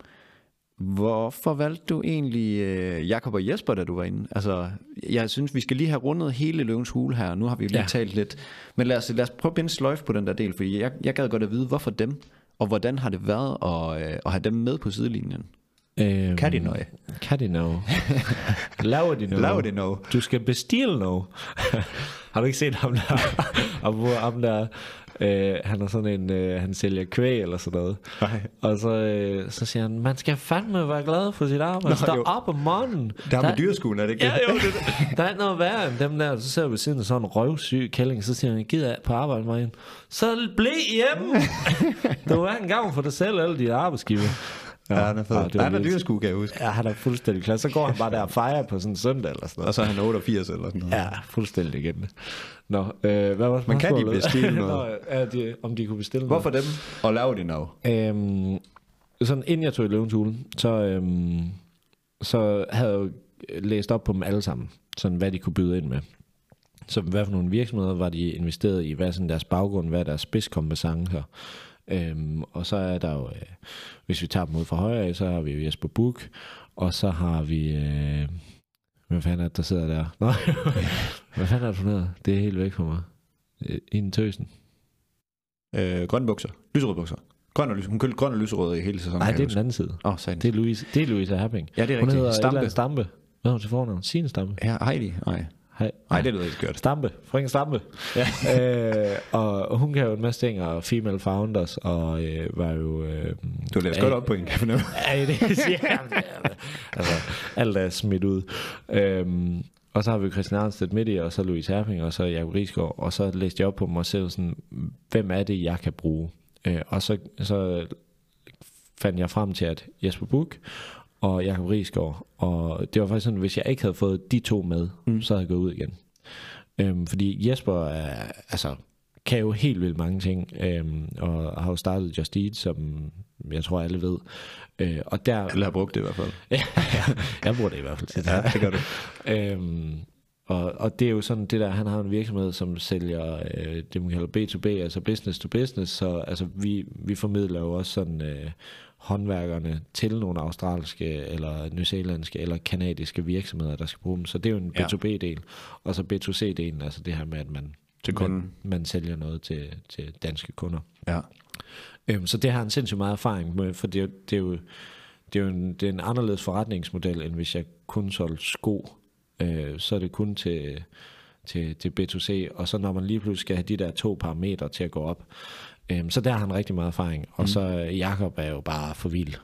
B: hvorfor valgte du egentlig øh, Jakob og Jesper, da du var inde? Altså, jeg synes, vi skal lige have rundet hele Løvens Hule her. Nu har vi jo lige ja. talt lidt. Men lad os, lad os prøve at binde sløjf på den der del, fordi jeg, jeg gad godt at vide, hvorfor dem, og hvordan har det været at, øh, at have dem med på sidelinjen?
A: Øhm,
B: kan de noget?
A: Kan de noget? Laver de noget?
B: Laver de noget?
A: Du skal bestille noget. Har du ikke set ham der? Og ham der, øh, han er sådan en, øh, han sælger kvæg eller sådan noget.
B: Nej.
A: Og så, øh, så siger han, man skal fandme være glad for sit arbejde. Stå op om morgenen.
B: Der er med dyreskuen, er det ikke?
A: Ja, jo, det, der er ikke noget værre end dem der. Så ser vi siden af sådan en røvsyg kælling. Så siger han, gider jeg på arbejde med en. Så bliv hjemme. Du er en gang for dig selv, alle dine arbejdsgiver.
B: Ja, ja, han er fed. Ja, han er dyreskue, kan jeg huske.
A: Ja, han er fuldstændig klar. Så går han bare der og fejrer på sådan en søndag eller sådan noget.
B: Og så er han otteogfirs eller sådan noget.
A: Ja, fuldstændig igen. Nå, øh, hvad var
B: Men kan de bestille noget?
A: Nå, er de, om de kunne bestille
B: Hvorfor
A: noget?
B: dem? Og laver de noget?
A: Øhm, sådan inden jeg tog i Løvens Hule, så, øhm, så havde jeg jo læst op på dem alle sammen. Sådan hvad de kunne byde ind med. Så hvad for nogle virksomheder var de investeret i? Hvad er sådan deres baggrund? Hvad er deres spidskompetencer? Øhm, og så er der jo, øh, hvis vi tager dem ud fra højre, så har vi jo Jesper Buch, og så har vi, øh, hvad fanden er det, der sidder der? Nå, hvad fanden er det for noget? Det er helt væk fra mig. Inden tøsen.
B: Øh, grønne bukser. Lyserøde bukser. Grøn og, lys, hun kølte grøn og lyserøde i hele sæsonen.
A: Nej, det er den anden side.
B: Oh,
A: det er Louise, det er Louise Herping.
B: Ja, det er
A: hun
B: rigtigt.
A: Hun hedder
B: Stampe.
A: Stampe. Hvad er hun til fornavn? Signe Stampe.
B: Ja, Heidi. Nej.
A: Hej.
B: Nej, det lyder ikke godt.
A: Stampe. Frøken Stampe. Ja. øh, og hun kan jo en masse ting, og female founders, og øh, var jo... Øh,
B: du læser godt op på en, kan jeg fornemme.
A: Ja, det siger jeg. Altså, alt er smidt ud. Øhm, og så har vi Christian Arnstedt midt i, og så Louise Herping, og så Jacob Risgaard, og så læste jeg op på mig selv sådan, hvem er det, jeg kan bruge? Øh, og så, så fandt jeg frem til, at Jesper Buch og Jacob Risgaard, og det var faktisk sådan, hvis jeg ikke havde fået de to med, mm. så havde jeg gået ud igen. Øhm, fordi Jesper er, altså, kan jo helt vildt mange ting, øhm, og har jo startet Just Eat, som jeg tror alle ved. Øh, og der,
B: alle har brugt det i hvert fald.
A: Ja, jeg bruger det i hvert fald til det.
B: Ja, det gør du.
A: øhm, og, og det er jo sådan det der, han har en virksomhed, som sælger øh, det man kalder B to B, altså business to business, så altså, vi, vi formidler jo også sådan øh, håndværkerne til nogle australske eller nyzealandske eller kanadiske virksomheder, der skal bruge dem. Så det er jo en ja. B to B-del. Og så B to C-delen, altså det her med, at man,
B: til kunden.
A: man, man sælger noget til, til danske kunder.
B: Ja.
A: Øhm, så det har han sindssygt meget erfaring med, for det er jo, det er jo, det er jo en, det er en anderledes forretningsmodel, end hvis jeg kun solgte sko. Øh, så er det kun til, til, til B to C, og så når man lige pludselig skal have de der to parametre til at gå op, øhm, så der har han rigtig meget erfaring. Og mm. så Jakob er jo bare for vild.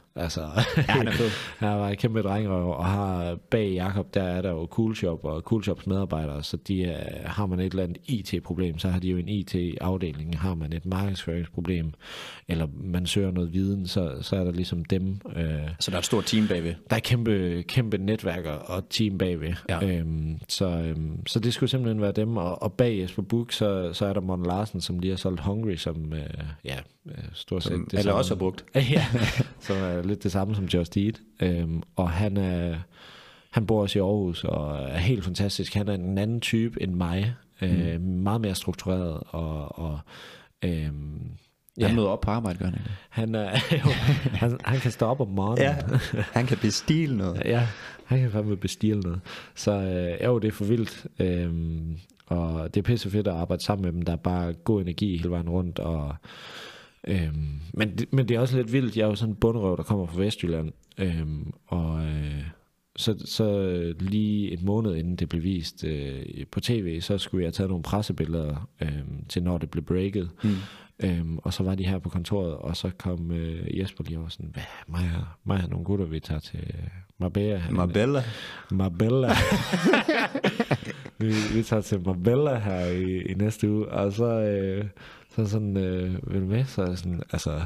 A: Altså,
B: ja, han er fed.
A: han var en kæmpe drengerøv, og har bag Jakob, der er der jo Coolshop og Coolshops medarbejdere, så de er, har man et eller andet I T-problem, så har de jo en I T-afdeling, har man et markedsføringsproblem, eller man søger noget viden, så, så er der ligesom dem. Øh,
B: så der er et stort team bagved?
A: Der er kæmpe, kæmpe netværker og team bagved. Ja. Øhm, så, øhm, så det skulle simpelthen være dem, og, og bag Jesper Buch, så, så er der Morten Larsen, som lige har solgt Hungry, som øh, ja, stort set
B: som
A: det
B: alle
A: samme.
B: også har brugt.
A: Ja, som er lidt det samme som Just Eat. Øhm, og han er, han bor også i Aarhus, og er helt fantastisk. Han er en anden type end mig. Øh, mm. Meget mere struktureret, og... og øhm,
B: ja. Han møder op på arbejde, gør han ikke?
A: Han, er, jo, han, han kan stå op om morgenen.
B: Ja, han kan bestille noget.
A: Ja, han kan fandme bestille noget. Så øh, jo, det er for vildt. Øhm, og det er pisse fedt at arbejde sammen med dem. Der er bare god energi hele vejen rundt. Og, øhm, men, det, men det er også lidt vildt. Jeg er jo sådan en bunderøv, der kommer fra Vestjylland. Øhm, og øh, så, så lige et måned inden det blev vist øh, på tv, så skulle jeg tage nogle pressebilleder øh, til når det blev breaket. Mm. Øhm, og så var de her på kontoret, og så kom øh, Jesper lige over sådan, hvad, mig og, mig og nogle gutter, vi tager til Marbella.
B: Marbella?
A: Marbella. vi, vi tager til Marbella her i, i næste uge, og så, øh, så sådan, øh, vil du med? Så sådan, altså,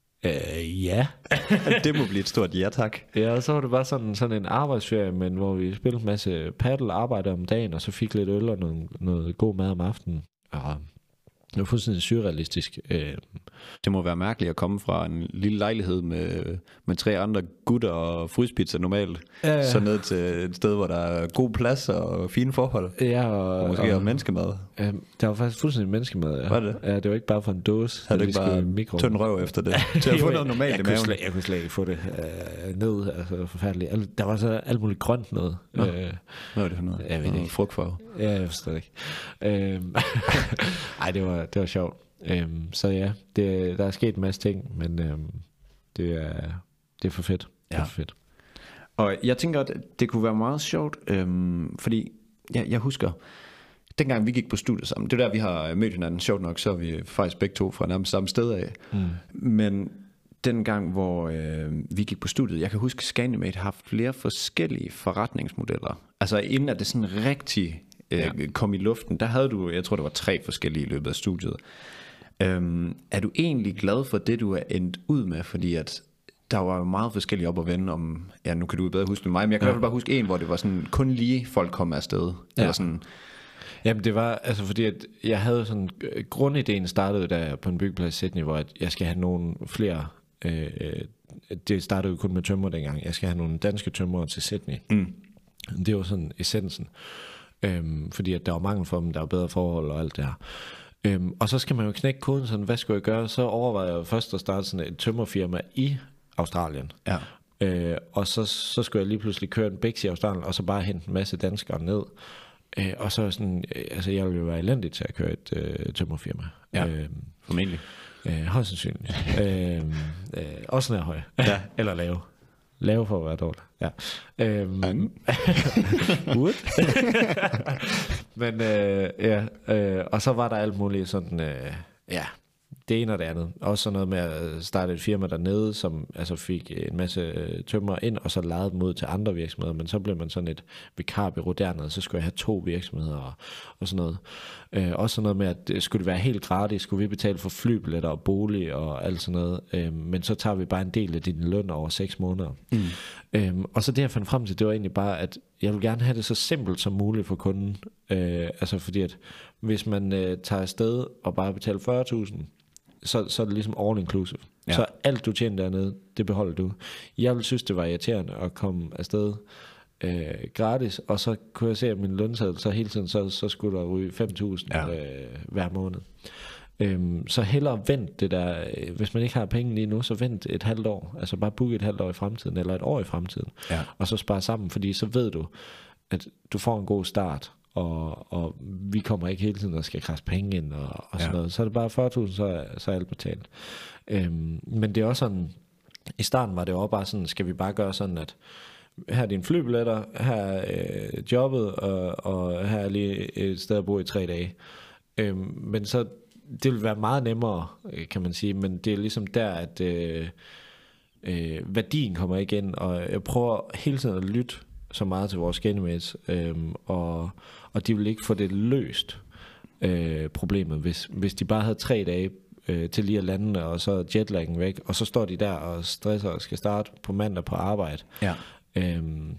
A: øh, ja.
B: Det må blive et stort ja, tak.
A: Ja, og så var det bare sådan, sådan en arbejdsferie, men hvor vi spillede en masse paddle, arbejde om dagen, og så fik lidt øl og noget, noget god mad om aftenen. Og det var fuldstændig surrealistisk.
B: Det må være mærkeligt at komme fra en lille lejlighed med, med tre andre gutter og fryspizza normalt, ja, ja. Så ned til et sted, hvor der er god plads og fine forhold.
A: Ja, og,
B: og måske og, også menneskemad.
A: Ja, der var faktisk fuldstændig menneskemad. Ja.
B: Var det?
A: Ja, det var ikke bare for en dåse.
B: Havde du ikke bare tynd røv efter det? Til at få noget normalt
A: jeg
B: i maven?
A: Slet, jeg kunne slet ikke få det øh, ned. Altså forfærdeligt. Der var så alt muligt grønt noget.
B: Nå. Øh, Hvad var det for noget?
A: Jeg ved ikke.
B: Frugtfarve?
A: Ja, jeg forstår det ikke. Øh, Ej, det var, det var sjovt. Øhm, så ja, det, der er sket en masse ting, men øhm, det, er, det er for fedt. Ja. Det er for fedt.
B: Og jeg tænker, at det kunne være meget sjovt, øhm, fordi jeg, jeg husker, dengang vi gik på studiet sammen, det er der, vi har mødt hinanden, sjovt nok, så er vi faktisk begge to fra nærmest samme sted af. Mm. Men dengang, hvor øh, vi gik på studiet, jeg kan huske, at Scandimate har haft flere forskellige forretningsmodeller. Altså inden at det sådan rigtig øh, ja. kom i luften, der havde du, jeg tror, der var tre forskellige i løbet af studiet. Øhm, er du egentlig glad for det, du er endt ud med? Fordi at der var jo meget forskellige op at vende om, ja, nu kan du bedre huske med mig, men jeg kan ja. i hvert fald bare huske en, hvor det var sådan, kun lige folk kom afsted. Ja. Eller sådan.
A: Jamen det var, altså fordi at jeg havde sådan, grundideen startede der på en byggeplads i Sydney, hvor at jeg skal have nogle flere, øh, det startede jo kun med tømrer dengang, jeg skal have nogle danske tømrer til Sydney. Mm. Det var sådan essensen, øhm, fordi at der var mangel for dem, der var bedre forhold og alt det her. Øhm, og så skal man jo knække koden sådan, hvad skulle jeg gøre? Så overvejede jeg først at starte sådan et tømmerfirma i Australien. Ja. Øh, og så, så skulle jeg lige pludselig køre en bæks i Australien, og så bare hente en masse danskere ned. Øh, og så sådan, øh, altså jeg ville jo være elendig til at køre et øh, tømmerfirma.
B: Ja, øh, formentlig.
A: Øh, højst sandsynligt. øh, øh, også nær høj. Ja. Eller lave. Lave for at være dårlig. Ja. Øhm, Wood. Men øh, ja, øh, og så var der alt muligt sådan, øh, ja, det ene og det andet. Også sådan noget med at starte et firma dernede, som altså fik en masse tømmer ind, og så lejede dem ud til andre virksomheder, men så blev man sådan et vikarbureau dernede, så skulle jeg have to virksomheder og, og sådan noget. Øh, også sådan noget med, at skulle det være helt gratis, skulle vi betale for flybilletter og bolig og alt sådan noget, øh, men så tager vi bare en del af din løn over seks måneder. Mm. Øh, og så det jeg fandt frem til, det var egentlig bare, at jeg vil gerne have det så simpelt som muligt for kunden. Øh, altså fordi at hvis man øh, tager afsted og bare betaler fyrre tusind, Så, så er det ligesom all inclusive. Ja. Så alt du tjener dernede, det beholder du. Jeg ville synes, det var irriterende at komme afsted øh, gratis, og så kunne jeg se, at min lønseddel, så hele tiden, så, så skulle der ryge fem tusind ja. øh, hver måned. Øhm, så hellere vent det der, øh, hvis man ikke har penge lige nu, så vent et halvt år. Altså bare booke et halvt år i fremtiden, eller et år i fremtiden. Ja. Og så spare sammen, fordi så ved du, at du får en god start. Og, og vi kommer ikke hele tiden og skal krasse penge ind og, og sådan ja. noget. Så er det bare fyrre tusind, så er, så er alt betalt. Øhm, men det er også sådan, i starten var det jo bare sådan, skal vi bare gøre sådan, at her er dine flybilletter, her er øh, jobbet, og, og her er lige et sted at bo i tre dage. Øhm, men så, det vil være meget nemmere, kan man sige, men det er ligesom der, at... Øh, øh, værdien kommer ikke ind, og jeg prøver hele tiden at lytte så meget til vores skandemates, øh, og, og de vil ikke få det løst, øh, problemet, hvis, hvis de bare havde tre dage øh, til lige at lande, og så jetlaggen væk, og så står de der og stresser og skal starte på mandag på arbejde.
B: Ja.
A: Øhm,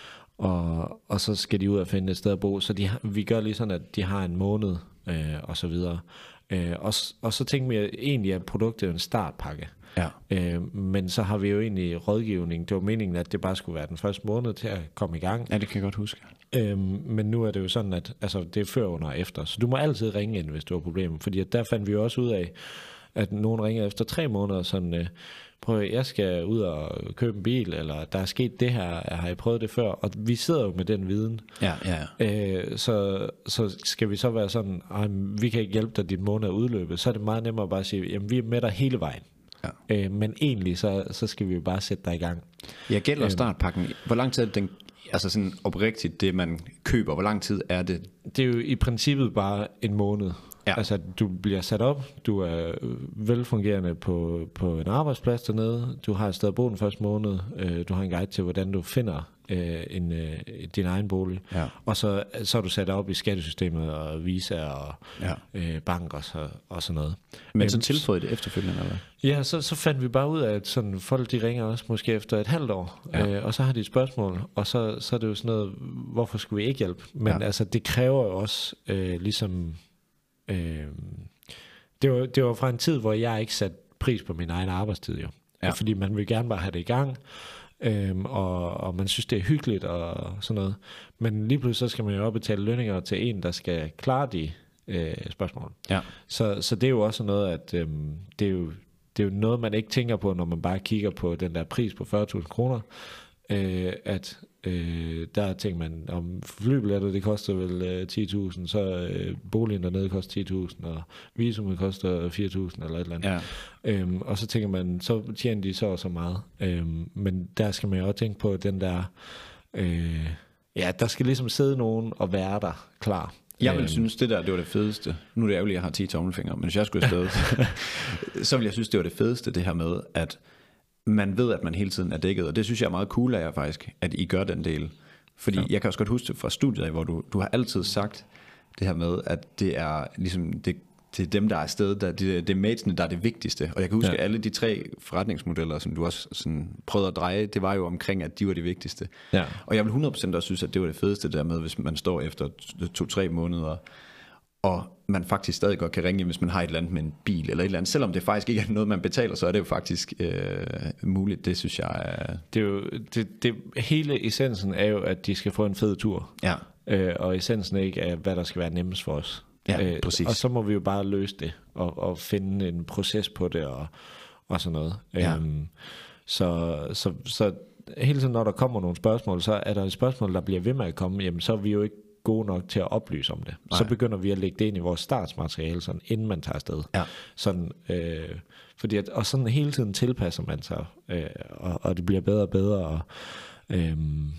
A: og, og så skal de ud og finde et sted at bo, så de, vi gør lige sådan, at de har en måned, øh, og så videre. Øh, og, og så tænker vi egentlig, at produktet er en startpakke.
B: Ja.
A: Øh, men så har vi jo egentlig rådgivning. Det var meningen, at det bare skulle være den første måned til at komme i gang.
B: Ja, det kan jeg godt huske.
A: Øhm, men nu er det jo sådan, at altså, det er før, under og efter. Så du må altid ringe ind, hvis du har problemer. Fordi at der fandt vi jo også ud af, at nogen ringer efter tre måneder, sådan, øh, prøv, jeg skal ud og købe en bil, eller der er sket det her, har jeg prøvet det før? Og vi sidder jo med den viden.
B: Ja, ja, ja.
A: Øh, så, så skal vi så være sådan, vi kan ikke hjælpe dig, dit måned er udløbet. Så er det meget nemmere at bare sige, jamen vi er med dig hele vejen. Ja. Øh, men egentlig, så, så skal vi jo bare sætte dig i gang.
B: Ja, gælder startpakken. Hvor lang tid er den, altså sådan oprigtigt, det man køber, hvor lang tid er det?
A: Det er jo i princippet bare en måned. Ja. Altså, du bliver sat op, du er velfungerende på, på en arbejdsplads dernede, du har et sted at bo den første måned, øh, du har en guide til, hvordan du finder øh, en, øh, din egen bolig, ja. Og så, så er du sat op i skattesystemet og Visa og ja. øh, bank og, så, og sådan noget.
B: Men så tilføjede det efterfølgende, eller hvad?
A: Ja, så, så fandt vi bare ud af, at sådan, folk de ringer også måske efter et halvt år, ja. øh, og så har de et spørgsmål, og så, så er det jo sådan noget, hvorfor skulle vi ikke hjælpe? Men ja. altså, det kræver jo også øh, ligesom... Øh, det, var, det var fra en tid, hvor jeg ikke satte pris på min egen arbejdstid jo. Ja. Fordi man vil gerne bare have det i gang, øh, og, og man synes det er hyggeligt og sådan noget. Men lige pludselig så skal man jo også betale lønninger til en, der skal klare de øh, spørgsmål. Ja. Så, så det er jo også noget, at øh, det, er jo, det er jo noget, man ikke tænker på, når man bare kigger på den der pris på fyrre tusind kroner. Øh, at øh, der tænker man, om flybilletter det koster vel øh, ti tusind, så øh, boligen dernede koster ti tusind, og visumet koster fire tusind eller et eller andet. Ja. Øhm, og så tænker man, så tjener de så og så meget. Øhm, men der skal man jo også tænke på den der, øh, ja, der skal ligesom sidde nogen og være der klar.
B: Jeg vil synes, det der, det var det fedeste. Nu er det ærgerligt, at jeg har ti tommelfingre, men hvis jeg skulle afsted, så vil jeg synes, det var det fedeste, det her med, at man ved, at man hele tiden er dækket, og det synes jeg er meget cool af jer faktisk, at I gør den del. Fordi ja. Jeg kan også godt huske det fra studiet, hvor du, du har altid sagt det her med, at det er ligesom det, det er dem, der er afsted, der, det, det er matesene, der er det vigtigste. Og jeg kan huske, ja. alle de tre forretningsmodeller, som du også sådan prøvede at dreje, det var jo omkring, at de var det vigtigste. Ja. Og jeg vil hundrede procent også synes, at det var det fedeste der med, hvis man står efter to-tre måneder, og man faktisk stadig godt kan ringe, hvis man har et eller andet med en bil eller et eller andet. Selvom det faktisk ikke er noget, man betaler, så er det jo faktisk øh, muligt. Det synes jeg er...
A: Det er jo, det, det, hele essensen er jo, at de skal få en fed tur. Ja. Øh, og essensen ikke er, hvad der skal være nemmest for os.
B: Ja, præcis.
A: Øh, og så må vi jo bare løse det, og, og finde en proces på det, og, og sådan noget. Ja. Øhm, så, så, så hele tiden, når der kommer nogle spørgsmål, så er der et spørgsmål, der bliver ved med at komme, jamen så er vi jo ikke gode nok til at oplyse om det. Nej. Så begynder vi at lægge det ind i vores startsmateriale, sådan, inden man tager afsted. Ja. Sådan, øh, fordi at, og sådan hele tiden tilpasser man sig, øh, og, og det bliver bedre og bedre. Og, øh,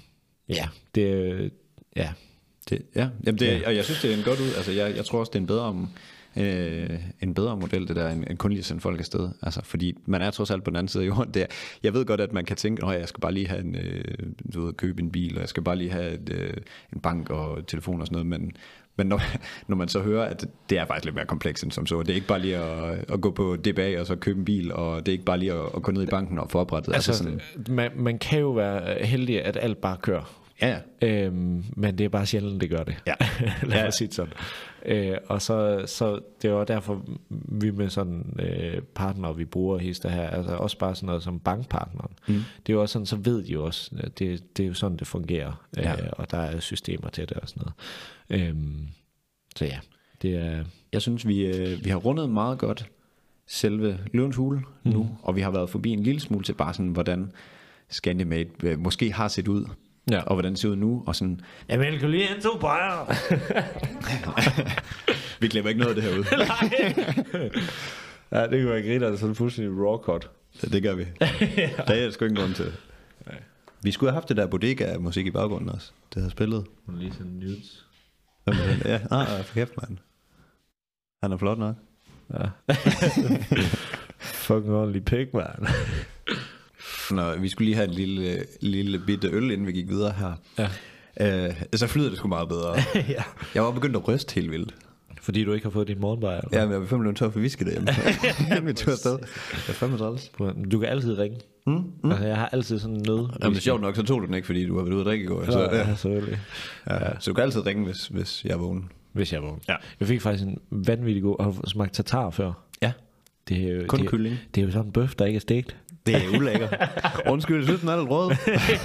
A: ja, det ja.
B: Det, ja, Jamen det, ja. Og jeg synes, det er en godt ud. Altså, jeg, jeg tror også, det er en bedre om, øh, en bedre model, det der, end, end kun lige at sende folk afsted. Altså, fordi man er trods alt på den anden side af jorden. Det er, jeg ved godt, at man kan tænke, at jeg skal bare lige have en, øh, du ved, købe en bil, og jeg skal bare lige have et, øh, en bank og telefon og sådan noget, men, men når, når man så hører, at det er faktisk lidt mere komplekst end som så. Det er ikke bare lige at, at gå på D B A og så købe en bil, og det er ikke bare lige at, at gå ned i banken og få oprettet.
A: Altså,
B: altså sådan,
A: man, man kan jo være heldig, at alt bare kører.
B: Ja, ja.
A: Øhm, men det er bare sjældent, det gør det. Ja. Lad mig ja. sige det sådan. Øh, og så, så det er jo derfor, vi med sådan øh, partnere, vi bruger hister her, altså også bare sådan noget som bankpartneren. Mm. Det er jo også sådan, så ved de jo også, det, det er jo sådan, det fungerer. Ja. Øh, og der er systemer til det og sådan noget. Øhm, så ja, det er...
B: Jeg synes, vi, øh, vi har rundet meget godt selve Løvens Hule mm. nu, og vi har været forbi en lille smule til bare sådan, hvordan Scandimate øh, måske har set ud. Ja. Og hvordan det ser ud nu, og sådan...
A: Jamen, jeg kan lige en to bajer.
B: Vi glemmer ikke noget af det her ud.
A: Nej. Ja, det kan være griner, det er sådan fuldstændig raw cut.
B: Ja, det gør vi. Ja. Der er sgu ikke grund til. Nej. Vi skulle have haft det der bodega-musik i baggrunden også. Det havde spillet.
A: Hun lige sådan nudes.
B: Ja, ah, for kæft, mand. Han er flot nok.
A: Ja. Fucking ordentlig pik, mand.
B: Når vi skulle lige have en lille, lille bitte øl, inden vi gik videre her. Ja. Øh, så flyder det sgu meget bedre. Ja. Jeg var begyndt at ryste helt vildt.
A: Fordi du ikke har fået din morgenbajer?
B: Ja, men jeg var fem minutter tør for whisky derhjemme. Inden vi tog afsted. Det er fandme træls.
A: Du kan altid ringe. Mm, mm. Altså, jeg har altid sådan nød.
B: Jamen, sjovt nok, så tog du den ikke, fordi du har været ude at drikke i går. Så,
A: ja, ja, selvfølgelig.
B: Ja, ja. Så du kan altid ringe, hvis, hvis jeg er vågen.
A: Hvis jeg er vågen. Ja. Jeg fik faktisk en vanvittig god... Har du smagt tartar før?
B: Ja.
A: Det er jo,
B: kun
A: det er,
B: kylling.
A: Det er jo sådan en bøf, der ikke er stegt.
B: Det er ulækker. Undskyld, jeg synes, den er lidt rød.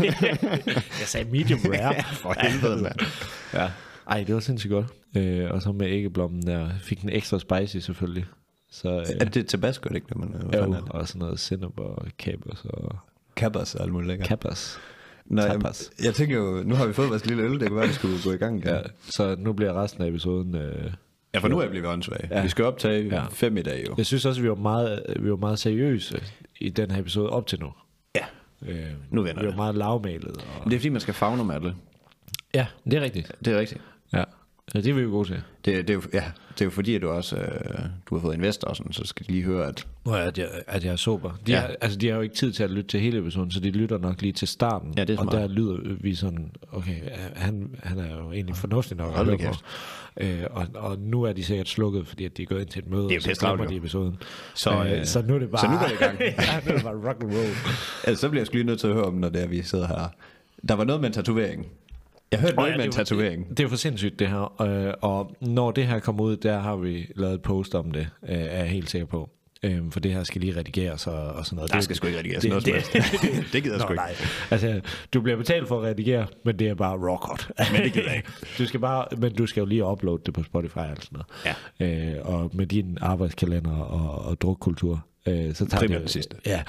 A: Jeg sagde medium rare.
B: Ja, for helvede, mand.
A: Ja. Ej, det var sindssygt godt. Øh, og så med æggeblommen der. Fik den ekstra spicy selvfølgelig. Så, øh,
B: er det tabasco, ikke? Men,
A: jo, er det? Og sådan noget sennep og kapers og...
B: Kapers og alt muligt lækkert.
A: Kapers.
B: Nå, jeg, jeg tænker jo, nu har vi fået vores lille øl, det kan være, vi skulle gå i gang.
A: Ja, så nu bliver resten af episoden... Øh,
B: ja, for nu er jeg blevet åndssvag. Ja. Vi skal optage ja. fem i dag jo.
A: Jeg synes også, at vi var meget, vi var meget seriøse i den her episode op til nu.
B: Ja,
A: øh,
B: nu vender
A: vi var meget lavmalet. Og...
B: Det er fordi, man skal favne om alle.
A: Ja, det er rigtigt.
B: Det er rigtigt.
A: Ja, ja det er vi jo gode til.
B: Det, det, er, jo, ja, det er jo fordi, at du også øh, du har fået investor og sådan, så skal de lige høre, at...
A: Nå, at, jeg, at jeg er sober. De, ja. har, altså, de har jo ikke tid til at lytte til hele episoden, så de lytter nok lige til starten.
B: Ja, det er smart.
A: Og der lyder vi sådan, okay, han, han er jo egentlig fornuftig nok at høre på. Øh, og, og nu er de sikkert slukket, fordi at de er gået ind til et møde,
B: det er
A: og så glemmer de episoden.
B: Så,
A: øh, så nu er det bare...
B: Så nu går det i gang.
A: Ja, nu er det bare rock and roll.
B: Altså, så bliver jeg sgu lige nødt til at høre om, når det er, vi sidder her. Der var noget med en tatovering. Jeg hørte noget ja, med en tatovering.
A: Det, det er jo for sindssygt, det her. Øh, og når det her kommer ud, der har vi lavet et post om det, øh, er jeg helt sikker på. Øhm, for det her skal lige redigeres og, og sådan noget.
B: Der skal sgu ikke redigeres noget som helst. Det gider jeg sgu ikke.
A: Altså, du bliver betalt for at redigere, men det er bare raw cut.
B: Men det gider jeg ikke.
A: Du skal bare, men du skal jo lige uploade det på Spotify og sådan noget. Ja. Øh, og med din arbejdskalender og, og drukkultur, øh, så tager
B: Primært
A: det...
B: det sidste.
A: Ja,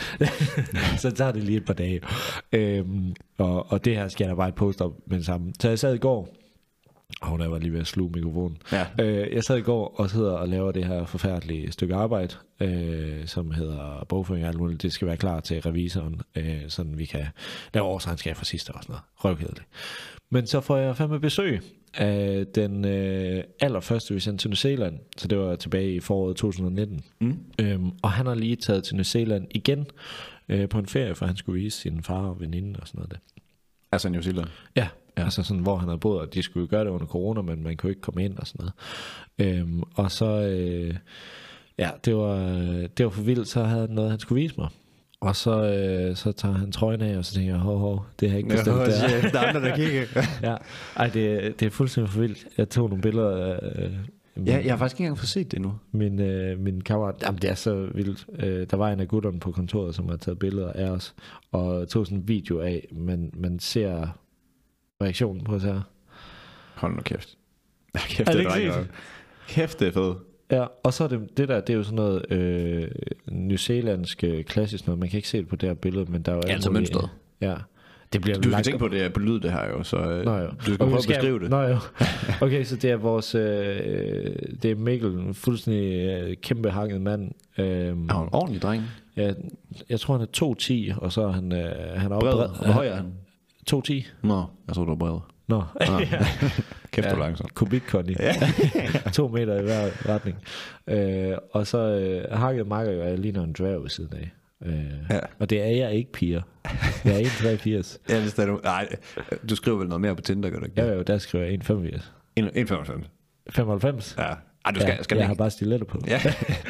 A: så tager det lige et par dage. Øhm, og, og det her skal jeg da bare et post op med det samme. Så jeg sad i går... Og hun er var lige ved at sluge mikrofonen. Ja. Øh, jeg sad i går og sidder og laver det her forfærdelige stykke arbejde, øh, som hedder bogføring og alt muligt. Det skal være klar til revisoren, øh, sådan vi kan lave årsregnskab for sidste år og sådan noget. Røvkedeligt. Men så får jeg fandme besøg af den øh, allerførste, vi sendte til New Zealand. Så det var tilbage i foråret to tusind nitten. Mm. Øhm, og han har lige taget til New Zealand igen øh, på en ferie, for han skulle vise sin far og veninde og sådan noget der.
B: Altså New Zealand?
A: Ja. Ja. Altså sådan, hvor han havde boet, og de skulle jo gøre det under corona, men man kunne ikke komme ind og sådan noget. Øhm, og så, øh, ja, det var, det var for vildt, så havde han noget, han skulle vise mig. Og så, øh, så tager han trøjen af, og så tænker jeg, hov, hov, det har ikke bestemt
B: ja, der. Der er andre, der kigger.
A: Ja, ej, det, det er fuldstændig for vildt. Jeg tog nogle billeder af... Øh,
B: Min, ja, jeg har faktisk ikke engang fået set det endnu.
A: Min, øh, min kammerat, jamen det er så vildt. Øh, der var en af gutterne på kontoret, som har taget billeder af os, og tog sådan en video af, men man ser reaktionen på os her.
B: Hold nu kæft. Kæft,
A: er
B: det,
A: det
B: er kæft, det er fedt.
A: Ja, og så er det, det der, det er jo sådan noget øh, New Zealandsk klassisk noget. Man kan ikke se det på det her billede, men der er jo...
B: Ja, altså mønstret.
A: Ja. Det bliver
B: du skal tænke på, det er på lyd det her jo, så
A: Nå, jo.
B: du skal prøve at beskrive det.
A: Nå jo. Okay, så det er vores, øh, det er Mikkel, en fuldstændig øh, kæmpe hakket mand. Øh,
B: er han en ordentlig dreng?
A: Ja, jeg tror han er to komma ti, og så er han, øh, han er
B: bred. Bred. Hvor høj er han?
A: to komma ti.
B: Nå, jeg tror du var bred.
A: Nå. Ja.
B: Kæft,
A: ja,
B: du langsom.
A: Kubik-Conny. Ja. to meter i hver retning. Øh, og så øh, hakket makker jo, jeg ligner en dværg ved siden af. Øh, ja. Og det er jeg ikke, piger. Jeg er en komma treogfirs.
B: Ja, det er du. Nej, du skriver vel noget mere på Tinder, gør du ikke?
A: Ja, jo, der skriver jeg en komma femogfirs.
B: en komma femoghalvfems?
A: femoghalvfems?
B: Ja. Ej, du skal,
A: ja,
B: skal
A: jeg
B: ikke.
A: har bare stiletter på.
B: Ja.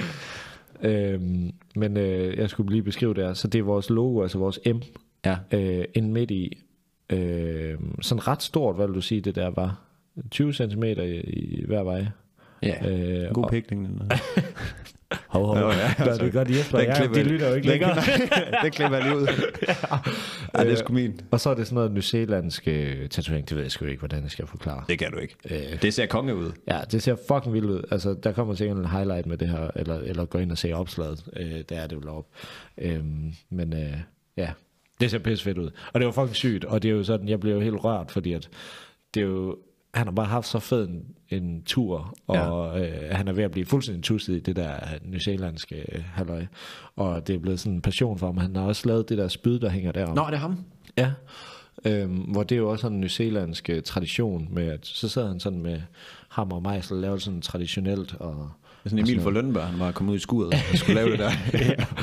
A: øhm, men øh, jeg skulle lige beskrive det her. Så det er vores logo, altså vores M.
B: Ja.
A: Øh, ind midt i. Øh, sådan ret stort, hvad vil du sige, det der var? tyve centimeter i, i hver vej.
B: Ja, øh, god pikning.
A: Hov, hov.
B: Nå, ja,
A: gør det godt, Jesper. Ja, de lytter jo ikke længere.
B: Det klipper jeg lige ud. Ja. Ej, det er sgu min.
A: Og så er det sådan noget newzealandsk uh, tatovering. Det ved jeg sgu ikke, hvordan jeg skal forklare.
B: Det kan du ikke. Øh, det ser konge ud.
A: Ja, det ser fucking vildt ud. Altså, der kommer sikkert en highlight med det her, eller, eller gå ind og se opslaget. Øh, der er det jo op. Øh, men øh, ja, det ser pisse fedt ud. Og det var fucking sygt. Og det er jo sådan, jeg blev jo helt rørt, fordi at det er jo... Han har bare haft så fed en, en tur, og ja. øh, han er ved at blive fuldstændig tusset i det der newzealandske øh, halløj. Og det er blevet sådan en passion for ham. Han har også lavet det der spyd, der hænger derom.
B: Nå, det er ham?
A: Ja, øhm, hvor det er jo også sådan en newzealandsk tradition med, at så sad han sådan med ham og mejsel og lavede sådan traditionelt. Og,
B: sådan Emil fra Lønneberg, han var kommet ud i skuret og skulle lave det der.
A: ja.